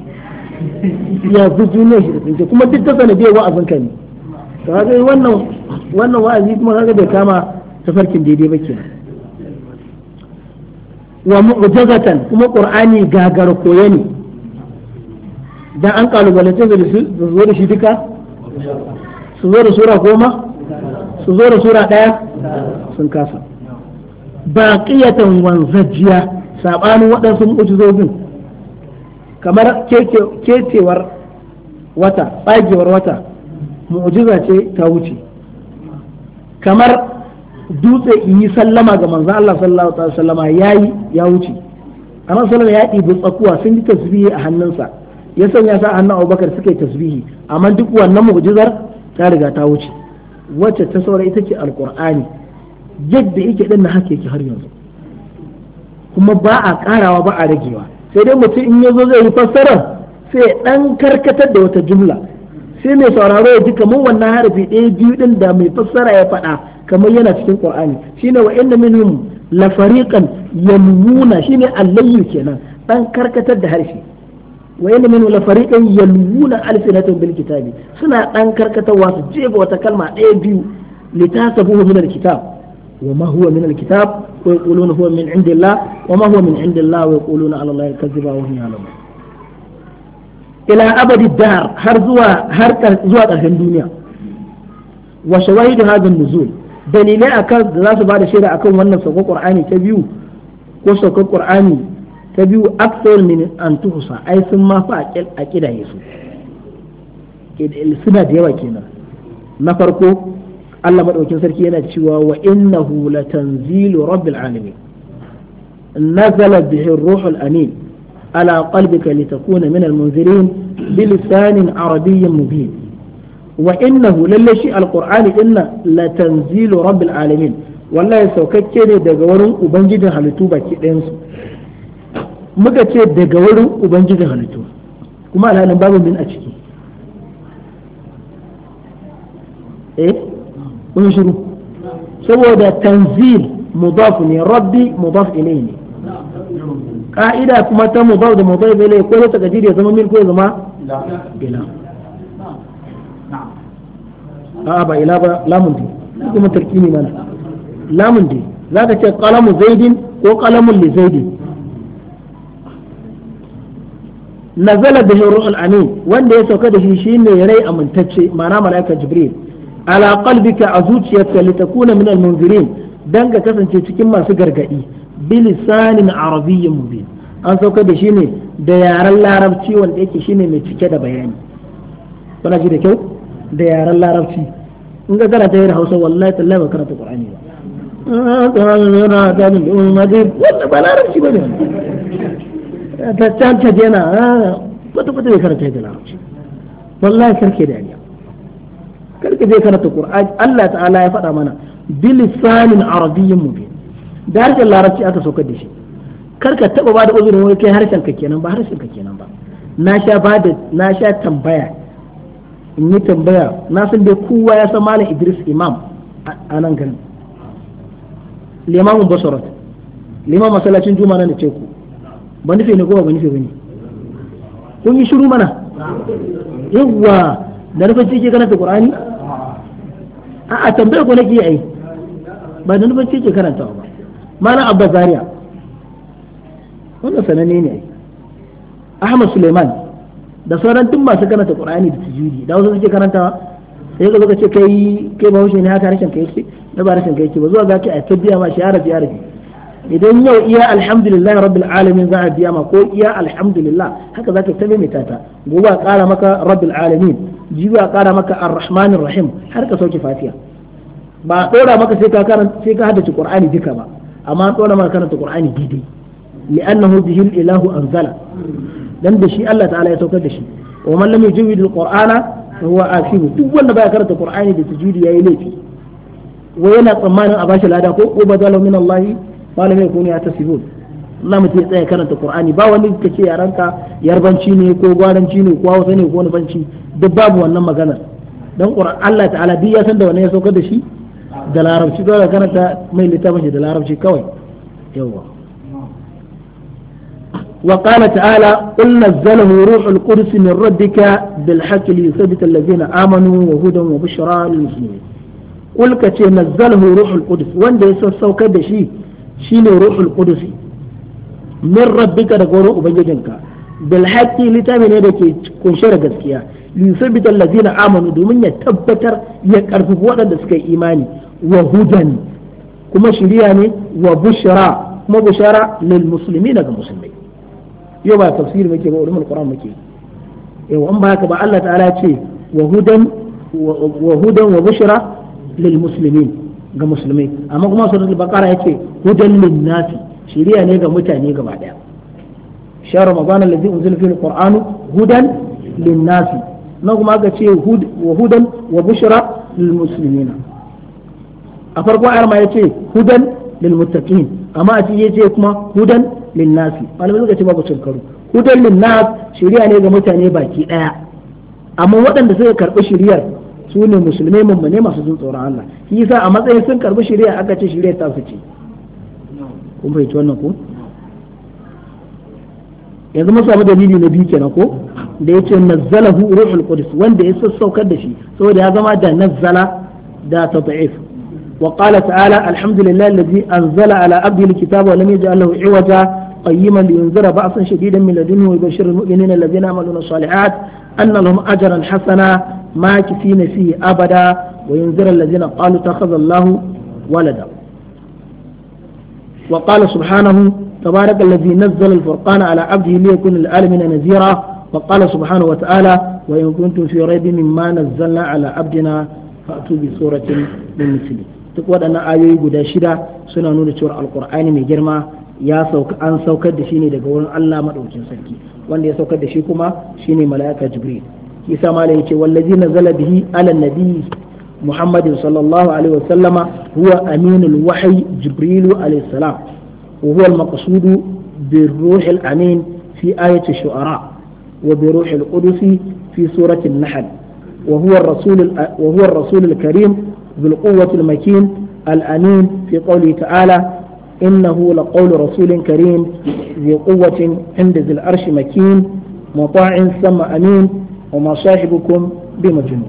ya fi duniya shi da tsinke kuma duk ta sanadiyar wa'azin ka ne to haka wannan wa'azi kuma kaga bai kama tafarkin daidai ba kenan wa mu'jazatan kuma qur'ani gagar koyo ne dan an kalubalance da su zo da shi duka su zo da sura goma su zo da sura daya sun kasa baqiyatan wanzajiya sabanin waɗansu mu'jizozin kamar kecewar wata tsagewar wata mu'jiza ce ta wuce kamar dutse yi sallama ga manzo Allah sallallahu alaihi wasallama yayi ya wuce annabi sallallahu ya ɗibi tsakuwa sun yi tasbihi a hannunsa ya sanya sa hannun Abubakar suka yi tasbihi amma duk wannan mu'jizar ta riga ta wuce wacce ta saura ita ce alqur'ani yadda yake din na haka yake har yanzu kuma ba a karawa ba a ragewa sai dai mutum in yazo zai yi fassara sai dan karkatar da wata jumla sai mai sauraro ya ji kamar wannan harafi ɗaya biyu din da mai fassara ya faɗa kamar yana cikin qur'ani shine wa inna minhum la fariqan yalmuna shine allayyu kenan dan karkatar da harshe wa inna minhum la fariqan yalmuna alsinatun bil kitabi suna dan karkatarwa su jefa wata kalma ɗaya biyu litasabuhu min alkitab wa ma huwa min alkitab wa yaquluna huwa min indillah wa ma huwa min indillah wa yaquluna ala allahi kadhiba wa hum ya'lamun ila abadi dar har zuwa ƙarshen duniya wa shawahidu hadha nuzul dalilai akan da za su ba da shaida akan wannan saukar qur'ani ta biyu ko saukar qur'ani ta biyu aksar min an tuhsa ai sun ma fa a kidaye su suna da yawa kenan na farko Allah madaukakin sarki yana cewa wa innahu latanzilu rabbil alamin nazala bihi ar-ruhul amin على قلبك لتكون من المنذرين بلسان عربي مبين وإنه للشيء القرآن إن لتنزيل رب العالمين والله يسوكك دقورن وبنجد هلتو باكي دينسو مكتش دقورن وبنجد هلتو كما لا نباب من أشكي إيه ونشرو سوى تنزيل مضاف ربي مضاف إليه ka'ida kuma ta mudaf da mudaf ilayhi ko ta kadiri ya zama min ko ya zama ila ba ila ba lamun dai kuma tarkini mana lamun dai zaka ce qalamu zaidin ko qalamun li zaidin nazala bihi ruhul amin wanda ya sauka da shi shine rai amintacce ma'ana malaika jibril ala qalbika a zuciyarka litakuna min al-munzirin dan ka kasance cikin masu gargadi bilisanin arabiyyin mubin an sauka da shi ne da yaren larabci wanda yake shine mai cike da bayani kuna ji da kyau da yaren larabci in ga karanta yin hausa wallahi tallahi ba karanta qur'ani ba ba larabci ba ne ta canta yana kwata kwata bai karanta da larabci wallahi karke da yariya karke zai karanta qur'ani Allah ta'ala ya faɗa mana bilisanin arabiyyin mubin da harshen larabci aka saukar da shi karka taba ba da uzurin wai kai harshen ka kenan ba harshen ka kenan ba na sha tambaya in yi tambaya na san dai kowa ya san malam Idris Imam a nan garin limamin Basra liman masallacin Juma'a na ce ku ba nufe ne ko ba nufe bane kun yi shiru mana yawa da nufin ce ke karanta Qur'ani a tambaya ko nake yi ba da nufin ce ke karantawa ba malam Abba Zaria wannan sananne ne Ahmad Suleiman da sauran duk masu karanta Qur'ani da tajwidi da wasu suke karantawa sai ka zo ka ce kai ba haushe ne haka harshen ka yake da ba harshen ka yake ba zuwa ga ka a tabbiya ma shi arabi idan yau iya alhamdulillah rabbil alamin za a biya ma ko iya alhamdulillah haka zaka ta maimaita ta gobe a kara maka rabbil alamin jibi a kara maka arrahmanir rahim har ka sauke fatiha ba a dora maka sai ka haddace Qur'ani duka ba amma an dora maka karanta Qur'ani daidai li'annahu bihi al-ilahu anzala dan da shi Allah ta'ala ya saukar da shi wa man lam yujawid al-qur'ana fa huwa asibu duk wanda baya karanta Qur'ani da tajwidi yayi laifi wa yana tsammanin a bashi lada ko ubadalu min Allah ma lam yakunu yatasibun Allah mutum ya tsaya karanta Qur'ani ba wani kace yaranka yarbanci ne ko gwaranci ne ko hausa ne ko wani banci duk babu wannan magana dan Qur'an Allah ta'ala duk ya san da wannan ya saukar da shi da larabci dole karanta mai littafin shi da larabci kawai yawa وقال تعالى قل نزله روح القدس من ربك بالحق ليثبت الذين آمنوا وهدى وبشرى للمسلمين قل كتي نزله روح القدس وان ده يسوك دشي شيني روح القدس من ربك دقورو أبنجنك بالحق لتامن يدك كنشر قسكيا ليثبت الذين آمنوا دومن يتبتر يكارفوا وقت دسكي إيماني وهدى كما شرياني وبشرى كما بشرى للمسلمين كمسلمين yau ba tafsiri muke ba ulumul qur'an muke yau an ba haka ba Allah ta'ala ce wa hudan wa bushra lil muslimin ga musulmai amma kuma suratul baqara yace hudan lin nasi shiriya ne ga mutane gaba daya shahr ramadan alladhi unzila fihi alquran hudan lin nasi na kuma aka ce wa hudan wa bushra lil muslimina a farko ayar ma yace hudan lil muttaqin amma a cikin yace kuma hudan lin nasi malamai suka ce babu cin karo hudan lin nas shari'a ne ga mutane baki daya amma waɗanda suka karbi shari'ar su ne musulmai mummune masu jin tsoron Allah shi yasa a matsayin sun karbi shari'a aka ce shari'a ta su ce kun fahimci wannan ko yanzu mun samu dalili na biyu kenan ko da yace nazzalahu ruhul qudus wanda ya sassaukar da shi saboda ya zama da nazzala da tad'if wa qala ta'ala alhamdulillahi alladhi anzala ala abdihi alkitaba wa lam yaj'al lahu iwaja qayyiman liyunzira ba'san shadidan min ladunhu wa yubashshira almu'minina alladhina amaluna as-salihat anna lahum ajran hasana makithina fihi abada wa yunzira alladhina qalu takhadha Allahu walada wa qala subhanahu تبارك الذي نزل الفرقان على عبده ليكون للعالمين نذيرا وقال سبحانه وتعالى وإن كنتم في ريب مما نزلنا على عبدنا فأتوا بسورة من مثله تقول أن آيوي قد شدا سنة نور سورة القرآن من جرما يا سوك أن سوك دشيني دقون الله مدعوكين سلكي وأن يسوك دشيكما شيني ملائكة جبريل كيسا ما ليتي والذي نزل به على النبي محمد صلى الله عليه وسلم هو أمين الوحي جبريل عليه السلام وهو المقصود بالروح الأمين في آية الشعراء وبروح القدس في سورة النحل وهو الرسول الكريم ذو القوة المكين الأمين في قوله تعالى إنه لقول رسول كريم ذي قوة عند ذي العرش مكين مطاع ثم أمين وما صاحبكم بمجنون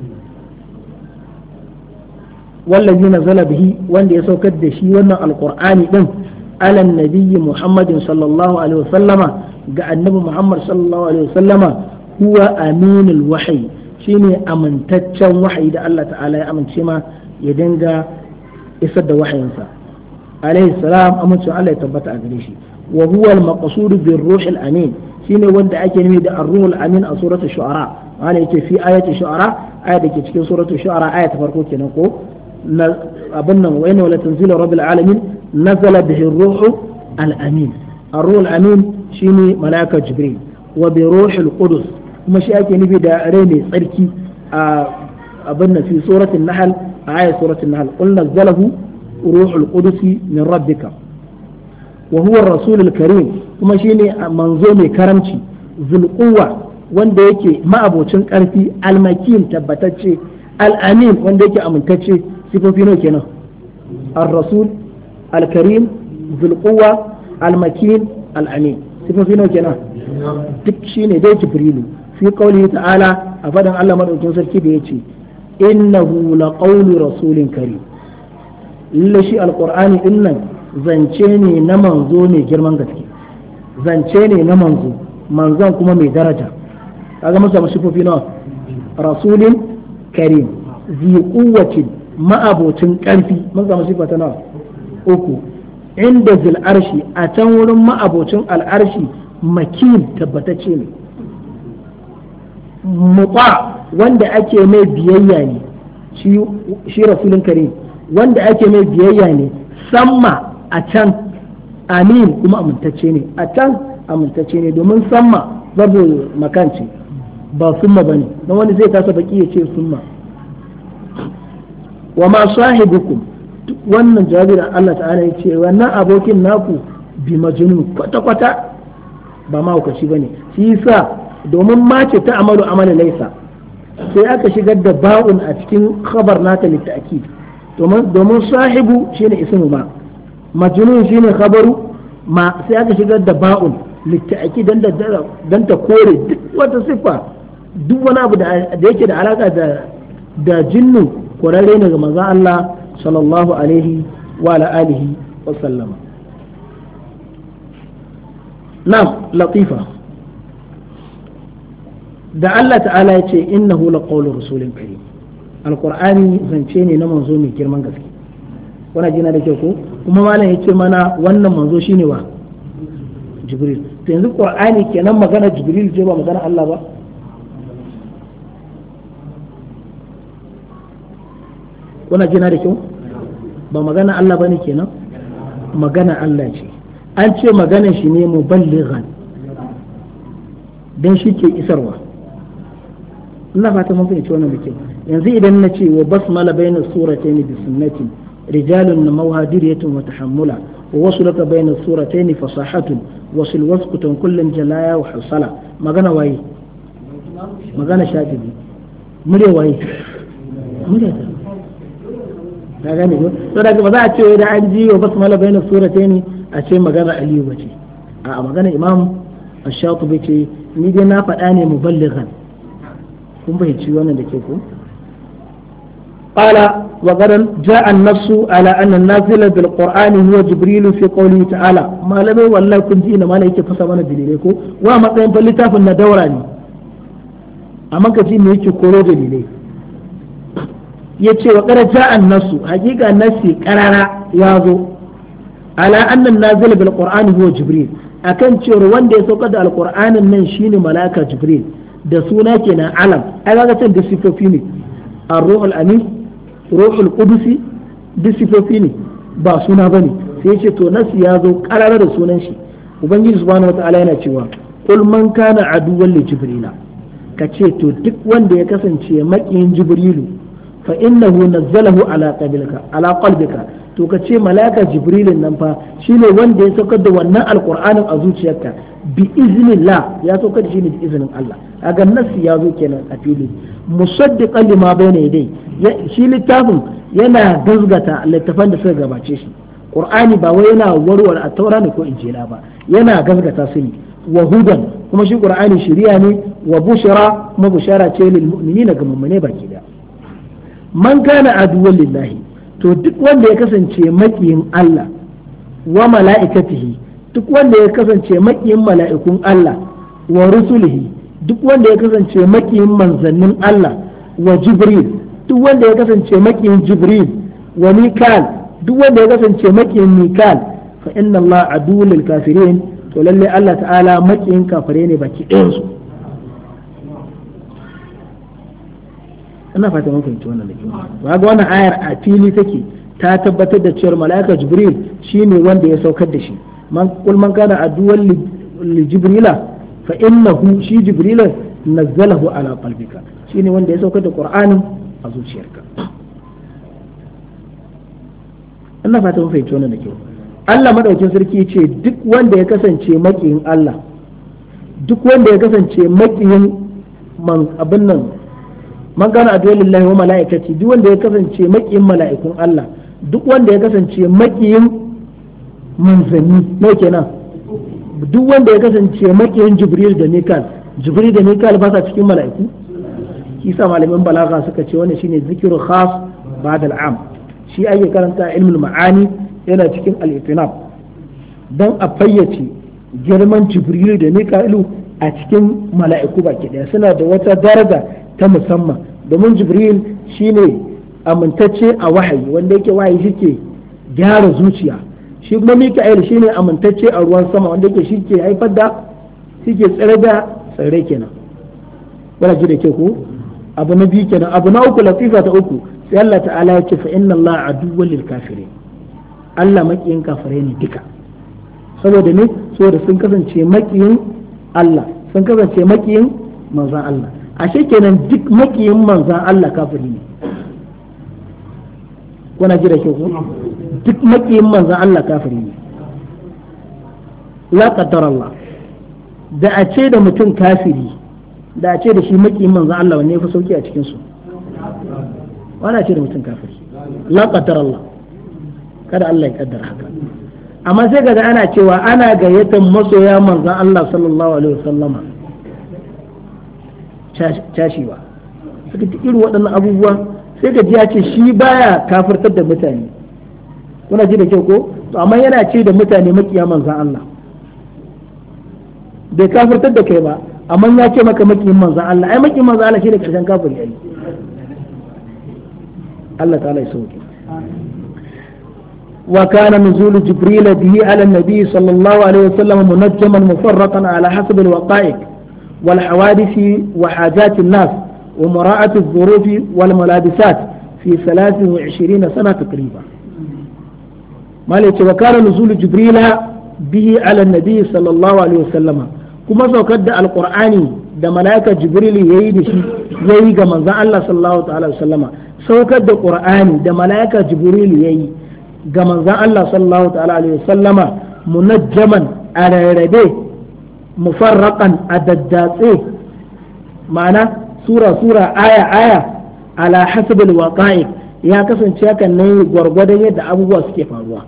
والذي نزل به وان يسوكد شي وانا القرآن على النبي محمد صلى الله عليه وسلم قال النبي محمد صلى الله عليه وسلم هو أمين الوحي شيني أمن تتشن وحي ده الله تعالى أمن شما يدنجا يسد وحي ينسى عليه السلام أمن شما الله يتبت أغريشي وهو المقصود بالروح الأمين شيني وند أكي ده الروح الأمين سورة الشعراء أنا في آية الشعراء آية في سورة الشعراء آية تفرقوا كنكو أبنا وإنه ولا تنزيل رب العالمين نزل به الروح الأمين الروح الأمين شيني ملائكة جبريل وبروح القدس kuma shi ake nufi da rai mai tsarki a abin fi suratul nahl ayat suratul nahl qul nazzalahu ruhul qudus min rabbika wa huwa ar-rasul karim kuma shine manzo mai karamci zulquwa wanda yake ma'abocin karfi al-makin tabbatacce al-amin wanda yake amintacce sifofi nawa kenan ar-rasul al-karim zulquwa al-makin al-amin sifofi nawa kenan duk shine dai jibrilu fi qawlihi ta'ala a fadan Allah madaukin sarki da yace innahu laqawlu rasulin karim lalle shi alqur'ani dinnan zance ne na manzo mai girman gaske zance ne na manzo manzon kuma mai daraja kaga masa mashifofi nawa rasulin karim zi quwwatin ma'abocin karfi masa mashifa nawa uku inda zil arshi a can wurin ma'abocin al'arshi makin tabbatacce ne muta wanda ake mai biyayya ne shi rasulun karim wanda ake mai biyayya ne samma a can amin kuma amintacce ne a can amintacce ne domin samma babu makanci ba summa bane don wani zai kasa baki ya ce summa wa ma sahibukum wannan jawabi da Allah ta'ala ya ce wannan abokin naku bi majnun kwata kwata ba ma hukaci bane shi yasa domin mace ta amalu amala laisa sai aka shigar da ba'un a cikin khabar nata litta'kid domin sahibu shine ismu ma majnun shine khabaru ma sai aka shigar da ba'un litta'kid dan ta kore duk wata sifa duk wani abu da yake da alaka da jinnu korare ne ga manzon Allah sallallahu alaihi wa ala alihi wa sallama na'am latifa da Allah ta'ala ya ce innahu laqawlu rasulin karim alqur'ani zance ne na manzo mai girman gaske wannan jina da kyau ko kuma malam yace mana wannan manzo shine wa jibril to yanzu qur'ani kenan magana jibril ce ba magana Allah ba wannan jina da kyau ba magana Allah bane kenan magana Allah ce an ce magana shi ne muballighan dan shi ke isarwa ina fata mun fahimci wannan da kyau yanzu idan na ce wa basmala bayna suratayn bi sunnati رجال نموها درية وتحملا ووصلك بين السورتين فصاحة وصل وسكت كل جلايا وحصلا magana waye magana shafi'i murya waye murya ta gane ko to daga ba za a ce da an ji wa basmala bayna suratayn a ce magana aliyu bace a magana imam ash-shatibi ce ni dai na faɗa ne muballighan kun bayyaci wannan da ke ko qala wa gadan jaa an-nassu ala anna an-nazila bil qur'ani huwa jibril fi qawlihi ta'ala malamai wallahi kun ji ina malai yake fasa mana dalilai ko wa matsayin fa littafin na daura ne amma ka ji me yake koro dalilai yace wa qad jaa an-nassu hakika nasi qarara ya zo ala anna an-nazila bil qur'ani huwa jibril akan cewa wanda ya saukar da alqur'anin nan shine malaka jibril da suna kenan alam ai ga can da sifofi ne ar-ruhul amin ruhul qudusi duk sifofi ne ba suna bane sai yace to nasi ya zo karara da sunan shi ubangiji subhanahu wataala yana cewa qul man kana aduwwan li jibrila kace to duk wanda ya kasance makiyin jibrilu fa innahu nazzalahu ala qalbika to kace malaka jibrilin nan fa shine wanda ya saukar da wannan alqur'anin a zuciyarka bi iznillah ya saukar da shi ne da izinin Allah kaga nasi ya zo kenan a fili musaddiqan lima bayna yadai shi littafin yana gazgata littafan da suka gabace shi qur'ani ba wai yana warware a taura ne ko injila ba yana gazgata su ne wa hudan kuma shi qur'ani shari'a ne wa bushra kuma bushara ce lil mu'minina ga mu'mine baki da man kana aduwwan lillahi to duk wanda ya kasance makiyin Allah wa mala'ikatihi duk wanda ya kasance makiyin mala'ikun Allah wa rusulihi duk wanda ya kasance makiyin manzannin Allah wa jibril duk wanda ya kasance makiyin jibril wa mikal duk wanda ya kasance makiyin mikal fa inna Allah aduwwul lil kafirin to lalle Allah ta'ala makiyin kafire ne baki ɗayan su ina fata mun fahimci wannan da kyau ga wannan ayar a fili take ta tabbatar da cewa mala'ika jibril shine wanda ya saukar da shi man kul man kana aduwwan li jibrila fa innahu shi jibrila nazzalahu ala qalbika shine wanda ya saukar da qur'anin a zuciyarka ina fata mun fahimci wannan da kyau Allah madaukin sarki ce duk wanda ya kasance makiyin Allah duk wanda ya kasance makiyin man abin nan man kana aduwwan lillahi wa mala'ikati duk wanda ya kasance makiyin mala'ikun Allah duk wanda ya kasance makiyin manzanni ne kenan duk wanda ya kasance makiyin jibril da mikal ba sa cikin mala'iku kisa malamin balaga suka ce wannan shine zikiru khas ba'da al'am shi ake karanta ilmul ma'ani yana cikin al-itinab dan a fayyace girman jibril da mika'ilu a cikin mala'iku baki daya suna da wata daraja ta musamman domin jibril shine amintacce a wahayi wanda yake wahayi shike gyara zuciya shi kuma mika'il shine amintacce a ruwan sama wanda yake shike haifar da shike tsare da tsare kenan wala ji da ke ko abu na biyu kenan abu na uku latifa ta uku sai Allah ta'ala ya ce fa inna Allah aduwwul lil kafirin Allah makiyin kafirai ne duka saboda ne saboda sun kasance makiyin Allah sun kasance makiyin manzon Allah ashe kenan duk makiyin manzan Allah kafiri ne kuna ji da ke ku duk makiyin manzan Allah kafiri ne la qaddar Allah da a ce da mutum kafiri da a ce da shi makiyin manzan Allah wanne yafi sauki a cikin su wala ce da mutum kafiri la qaddar Allah kada Allah ya kaddara haka amma sai ga ana cewa ana gayyatar masoya manzan Allah sallallahu alaihi wasallama cashewa suka ci irin waɗannan abubuwa sai ka ji ya ce shi baya kafirtar da mutane kuna ji da kyau ko to amma yana ce da mutane makiya manzan Allah bai kafirtar da kai ba amma ya ce maka makiyin manzan Allah ai makiyin manzan Allah shi ne karshen kafiri ai Allah ta'ala ya sauke وكان نزول جبريل به على النبي صلى الله عليه وسلم منجما مفرقا على حسب الوقائع والحوادث وحاجات الناس ومراعاة الظروف والملابسات في 23 سنة تقريبا مالك وكان نزول جبريل به على النبي صلى الله عليه وسلم كما سوكد القرآن da mala'ika jibril yayi da shi yayi ga manzon Allah sallallahu ta'ala wasallama saukar da qur'ani da mala'ika jibril yayi ga manzon Allah sallallahu ta'ala alaihi wasallama munajjaman a rarrabe mufarraqan a daddatse ma'ana sura aya ala hasabil waqa'i ya kasance hakan ne gwargwadon yadda abubuwa suke faruwa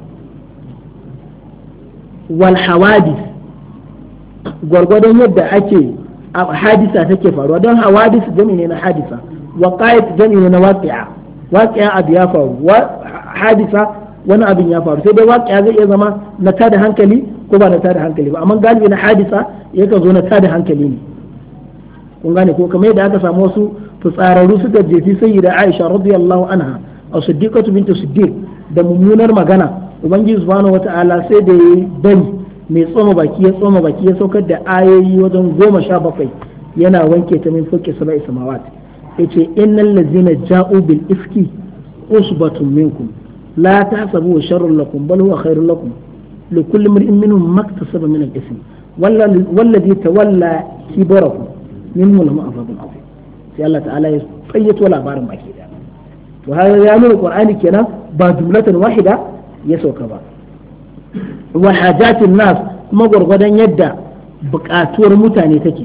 wal hawadis gwargwadon yadda ake hadisa take faruwa don hawadis jami ne na hadisa waqa'i jami ne na waqi'a abu ya faru hadisa wani abin ya faru sai dai waqi'a zai iya zama na tada hankali ko ba na tada hankali ba amma galibi na hadisa yakan zo na tada hankali ne kun gane ko kamar yadda aka samu wasu fitsararru suka jefi sayyida Aisha radiyallahu anha a siddiqatu bintu siddiq da mummunar magana ubangiji subhanahu wata'ala sai da yayi bari mai tsoma baki ya saukar da ayoyi wajen 17 yana wanke ta min fuke sab'i samawat yace innal ladzina ja'u bil ifki usbatun minkum la tahsabu sharran lakum bal huwa khairun lakum likulli imrin minhum maktasaba min al-ithm والذي تولى كبره منه لهم عذاب عظيم sai Allah ta'ala ya fayyato labarin baki da to har ya nuna Qur'ani kenan ba jumlatan wahida ya sauka ba wa hajatin nas kuma gwargwadon yadda buƙatuwar mutane take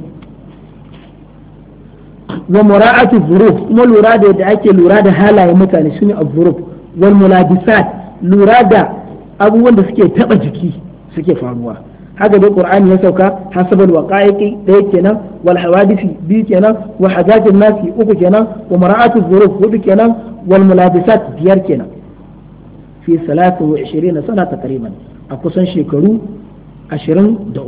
wa mura'atu zuruf kuma lura da yadda ake lura da halayen mutane shine az-zuruf wal mulabisat lura da abubuwan da suke taba jiki suke faruwa haka dai qur'ani ya sauka hasabal waqa'iqi da kenan wal hawadisi bi kenan wa hajatin nasi uku kenan wa mara'atu dhuruf hudu kenan wal mulabisat biyar kenan fi 23 sana takriban a kusan shekaru 23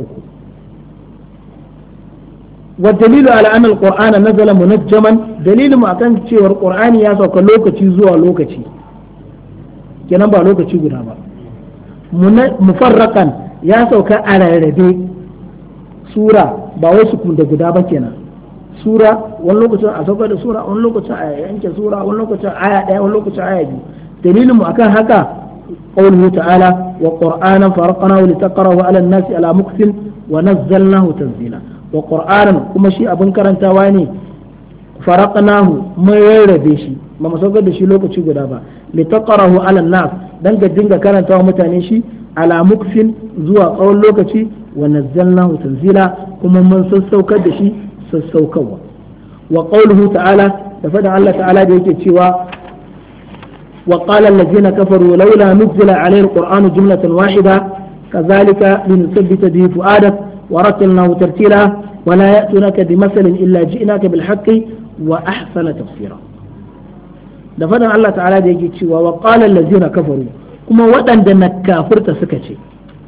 wa dalilu ala anna al-qur'ana nazala munajjaman dalilin mu akan cewar qur'ani ya sauka lokaci zuwa lokaci kenan ba lokaci guda ba mufarraqan ya sauka a rarrabe sura ba wai su da guda ba kenan sura wani lokacin a sauka da sura wani lokacin a yanke sura wani lokacin aya daya wani lokacin aya biyu dalilin mu akan haka qawluhu ta'ala wa qur'anan faraqnahu litaqrahu 'ala an-nasi ala muktin wa nazzalnahu tanzila wa qur'anan kuma shi abin karantawa ne faraqnahu mun rarrabe shi ba mu saukar da shi lokaci guda ba litaqrahu 'ala an-nas dan ga dinga karantawa mutane shi ala mukfin zuwa tsawon lokaci wa nazzalnahu tanzila kuma mun sassaukar da shi sassaukarwa wa qawluhu ta'ala da fadan Allah ta'ala da yake cewa wa qala allazina kafaru laula nuzila alayhi alqur'anu jumlatan wahida kadhalika linuthabbita bihi fu'adak wa rattalnahu tartila wa la ya'tunaka bimathalin illa ji'naka bil haqqi wa ahsana tafsira da fadan Allah ta'ala da yake cewa wa qala allazina kafaru kuma waɗanda na kafirta suka ce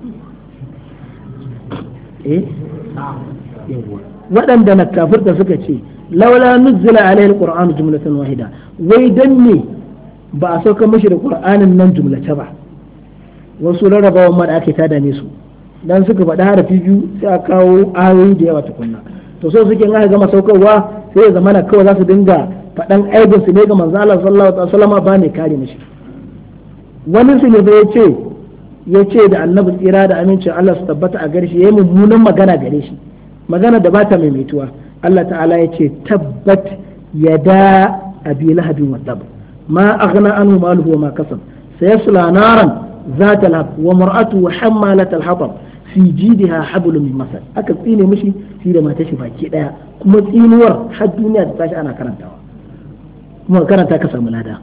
waɗanda na kafirta suka ce laula nuzila alaihi alqur'anu jumlatan wahida wai dan ne ba a sauka mashi da qur'anin nan jumlace ba wasu rarrabawan ma da ake tada ne su dan suka faɗi harafi biyu sai a kawo ayoyi da yawa tukunna to so suke aka gama saukarwa sai ya zamana kawai za su dinga faɗan aibin su ne ga manzo Allah sallallahu alaihi wasallam ba ne kare mishi wani su ne ya ce da annabi tsira da amincin Allah su tabbata a gare shi yayi mummunan magana gare shi magana da bata maimaituwa Allah ta'ala ya ce tabbat yada abi lahabin wa tab ma aghna anhu maluhu wa ma kasab sayasla naran ذات لهب ومرأته حمالة الحطب في جيدها حبل من مسد aka tsine mishi shi da mata shi baki daya kuma tsinuwar har duniya ta tashi ana karantawa kuma karanta ka samu lada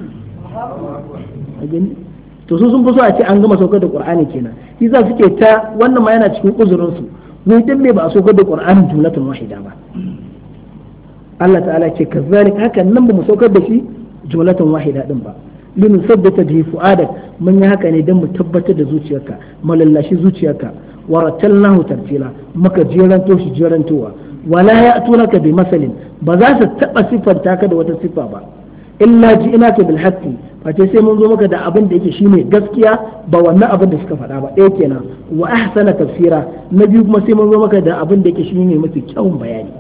to su sun fi so a ce an gama saukar da qur'ani kenan shi za suke ta wannan ma yana cikin uzurin su wai dan me ba a saukar da qur'ani jumlatan wahida ba Allah ta'ala ce kazalik hakan nan ba mu saukar da shi jumlatan wahida din ba lin sabbata bi fu'adak mun yi haka ne dan mu tabbatar da zuciyarka mu lallashi zuciyarka wa ratalnahu tartila maka jeranto shi jerantowa wala ya'tunaka bi masalin ba za su taba sifanta ka da wata sifa ba illa ji'naka bil haqqi face sai mun zo maka da abin da yake shine gaskiya ba wannan abin da suka faɗa ba ɗaya kenan wa ahsana tafsira na biyu kuma sai mun zo maka da abin da yake shine mafi kyawun bayani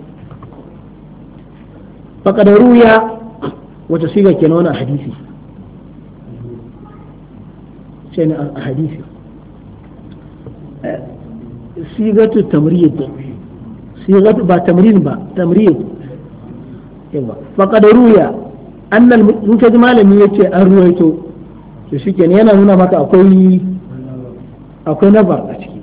faqad ruya wata siga kenan wannan hadisi shine a hadisi sigatu tamrid sigatu ba tamrin ba tamrin yawa faqad ruya annal in ka ji malami yace an ruwaito to shikenan yana nuna maka akwai nazar a ciki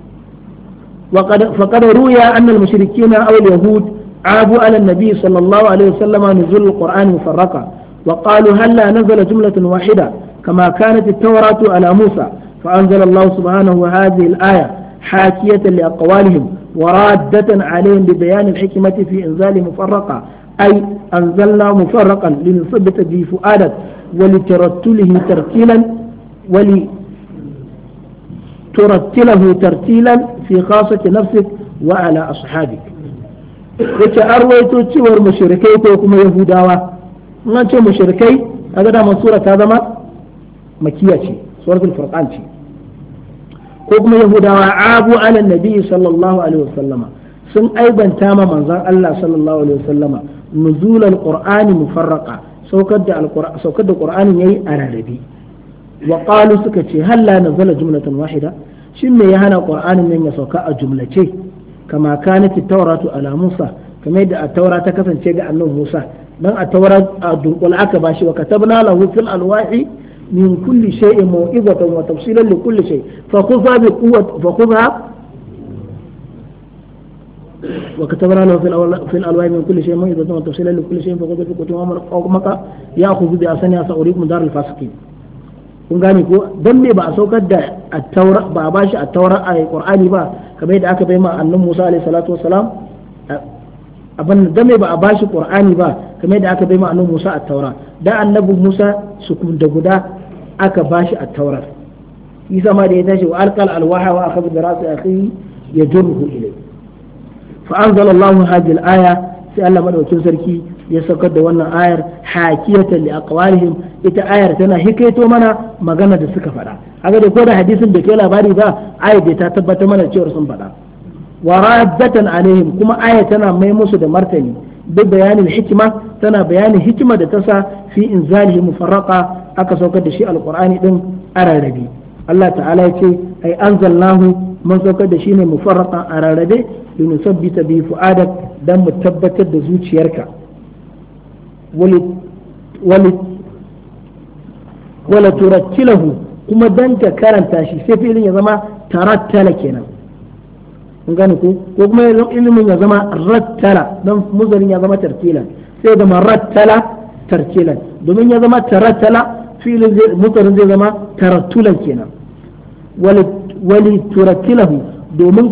فقد روي أن المشركين أو اليهود عابوا على النبي صلى الله عليه وسلم نزول القرآن مفرقا وقالوا هلا نزل جملة واحدة كما كانت التوراة على موسى فأنزل الله سبحانه هذه الآية حاكية لأقوالهم ورادة عليهم ببيان الحكمة في إنزال مفرقا أي أنزلنا مفرقا لنثبت به فؤادك ولترتله ترتيلا في خاصة نفسك وعلى أصحابك yace an rawaito cewar mushrikai ko kuma yahudawa in ce mushrikai kaga da sura ta zama makiya ce suratul furqan ce ko kuma yahudawa abu ala nabi sallallahu alaihi wasallama sun aibanta ma manzon Allah sallallahu alaihi wasallama nuzulul qur'ani mufarraqa saukar da qur'anin yayi a rarrabe wa qalu suka ce halla nazala jumlatan wahida shin me ya hana qur'anin nan ya sauka a jumlace kama kanat at-tauratu ala Musa kamar yadda at-taura ta kasance ga annabi Musa dan at-taura a dunkul aka bashi wa katabna lahu fil alwahi min kulli shay'in maw'izatan wa tafsilan li kulli shay fa khudha bi quwwati fa khudha wa katabna lahu fil alwahi min kulli shay'in maw'izatan wa tafsilan li kulli shay fa khudha bi quwwati wa maka ya'khudhu bi asaniha sa'urikum dar al-fasiqin kun gane ko dan me ba a saukar da at-taura ba a bashi at-taura a Qur'ani ba kamar yadda aka bai ma annabi Musa alaihi salatu wassalam abin dan me ba a bashi Qur'ani ba kamar yadda aka bai ma annabi Musa at-taura da annabi Musa su da guda aka bashi at-taura isa ma da ya tashi wa alqal alwaha wa akhadha bi ra'si akhi yajruhu ilay fa anzala Allahu hadhihi al-aya sai Allah madaukin sarki ya saukar da wannan ayar hakiyatan li aqwalihim ita ayar tana hikaito mana magana da suka faɗa haka da ko da hadisin da ke labari ba ayar da ta tabbatar mana cewa sun faɗa wa raddatan alaihim kuma ayar tana mai musu da martani bi bayanin hikima tana bayanin hikima da ta sa fi inzalihi mufarraqa aka saukar da shi alqur'ani din ararabi Allah ta'ala ya ce ai anzalnahu mun saukar da shi ne mufarraqan ararabe linusabbita bi fu'adak dan mu tabbatar da zuciyarka wala turattilahu kuma dan ka karanta shi sai filin ya zama tarattala kenan kun gane ko kuma ilimin ya zama rattala dan muzarin ya zama tartilan sai da rattala tartilan domin ya zama tarattala filin muzarin zai zama tarattulan kenan wali turattilahu domin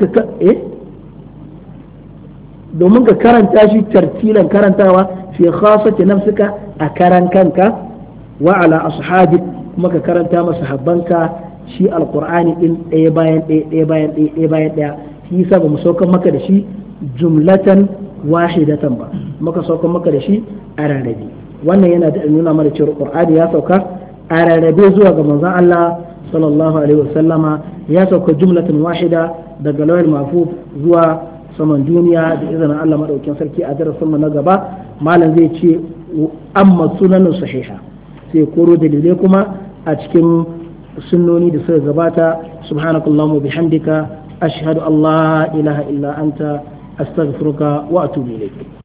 ka karanta shi tartilan karantawa fi khasati nafsika a karan kanka wa ala ashabik kuma ka karanta masa habbanka shi alqur'ani din ɗaya bayan ɗaya shi yasa ba mu saukar maka da shi jumlatan wahidatan ba muka saukar maka da shi a rarrabe wannan yana da nuna mana cewa qur'ani ya sauka a rarrabe zuwa ga manzon Allah sallallahu alaihi wasallama ya sauka jumlatan wahida daga lawal mahfuz zuwa saman duniya da izinin Allah madaukin sarki a darasin mu na gaba malam zai ce amma sunanin sahiha sai koro dalilai kuma a cikin sunnoni da suka gabata subhanakallahumma bihamdika ashhadu an la ilaha illa anta astaghfiruka wa atubu ilayk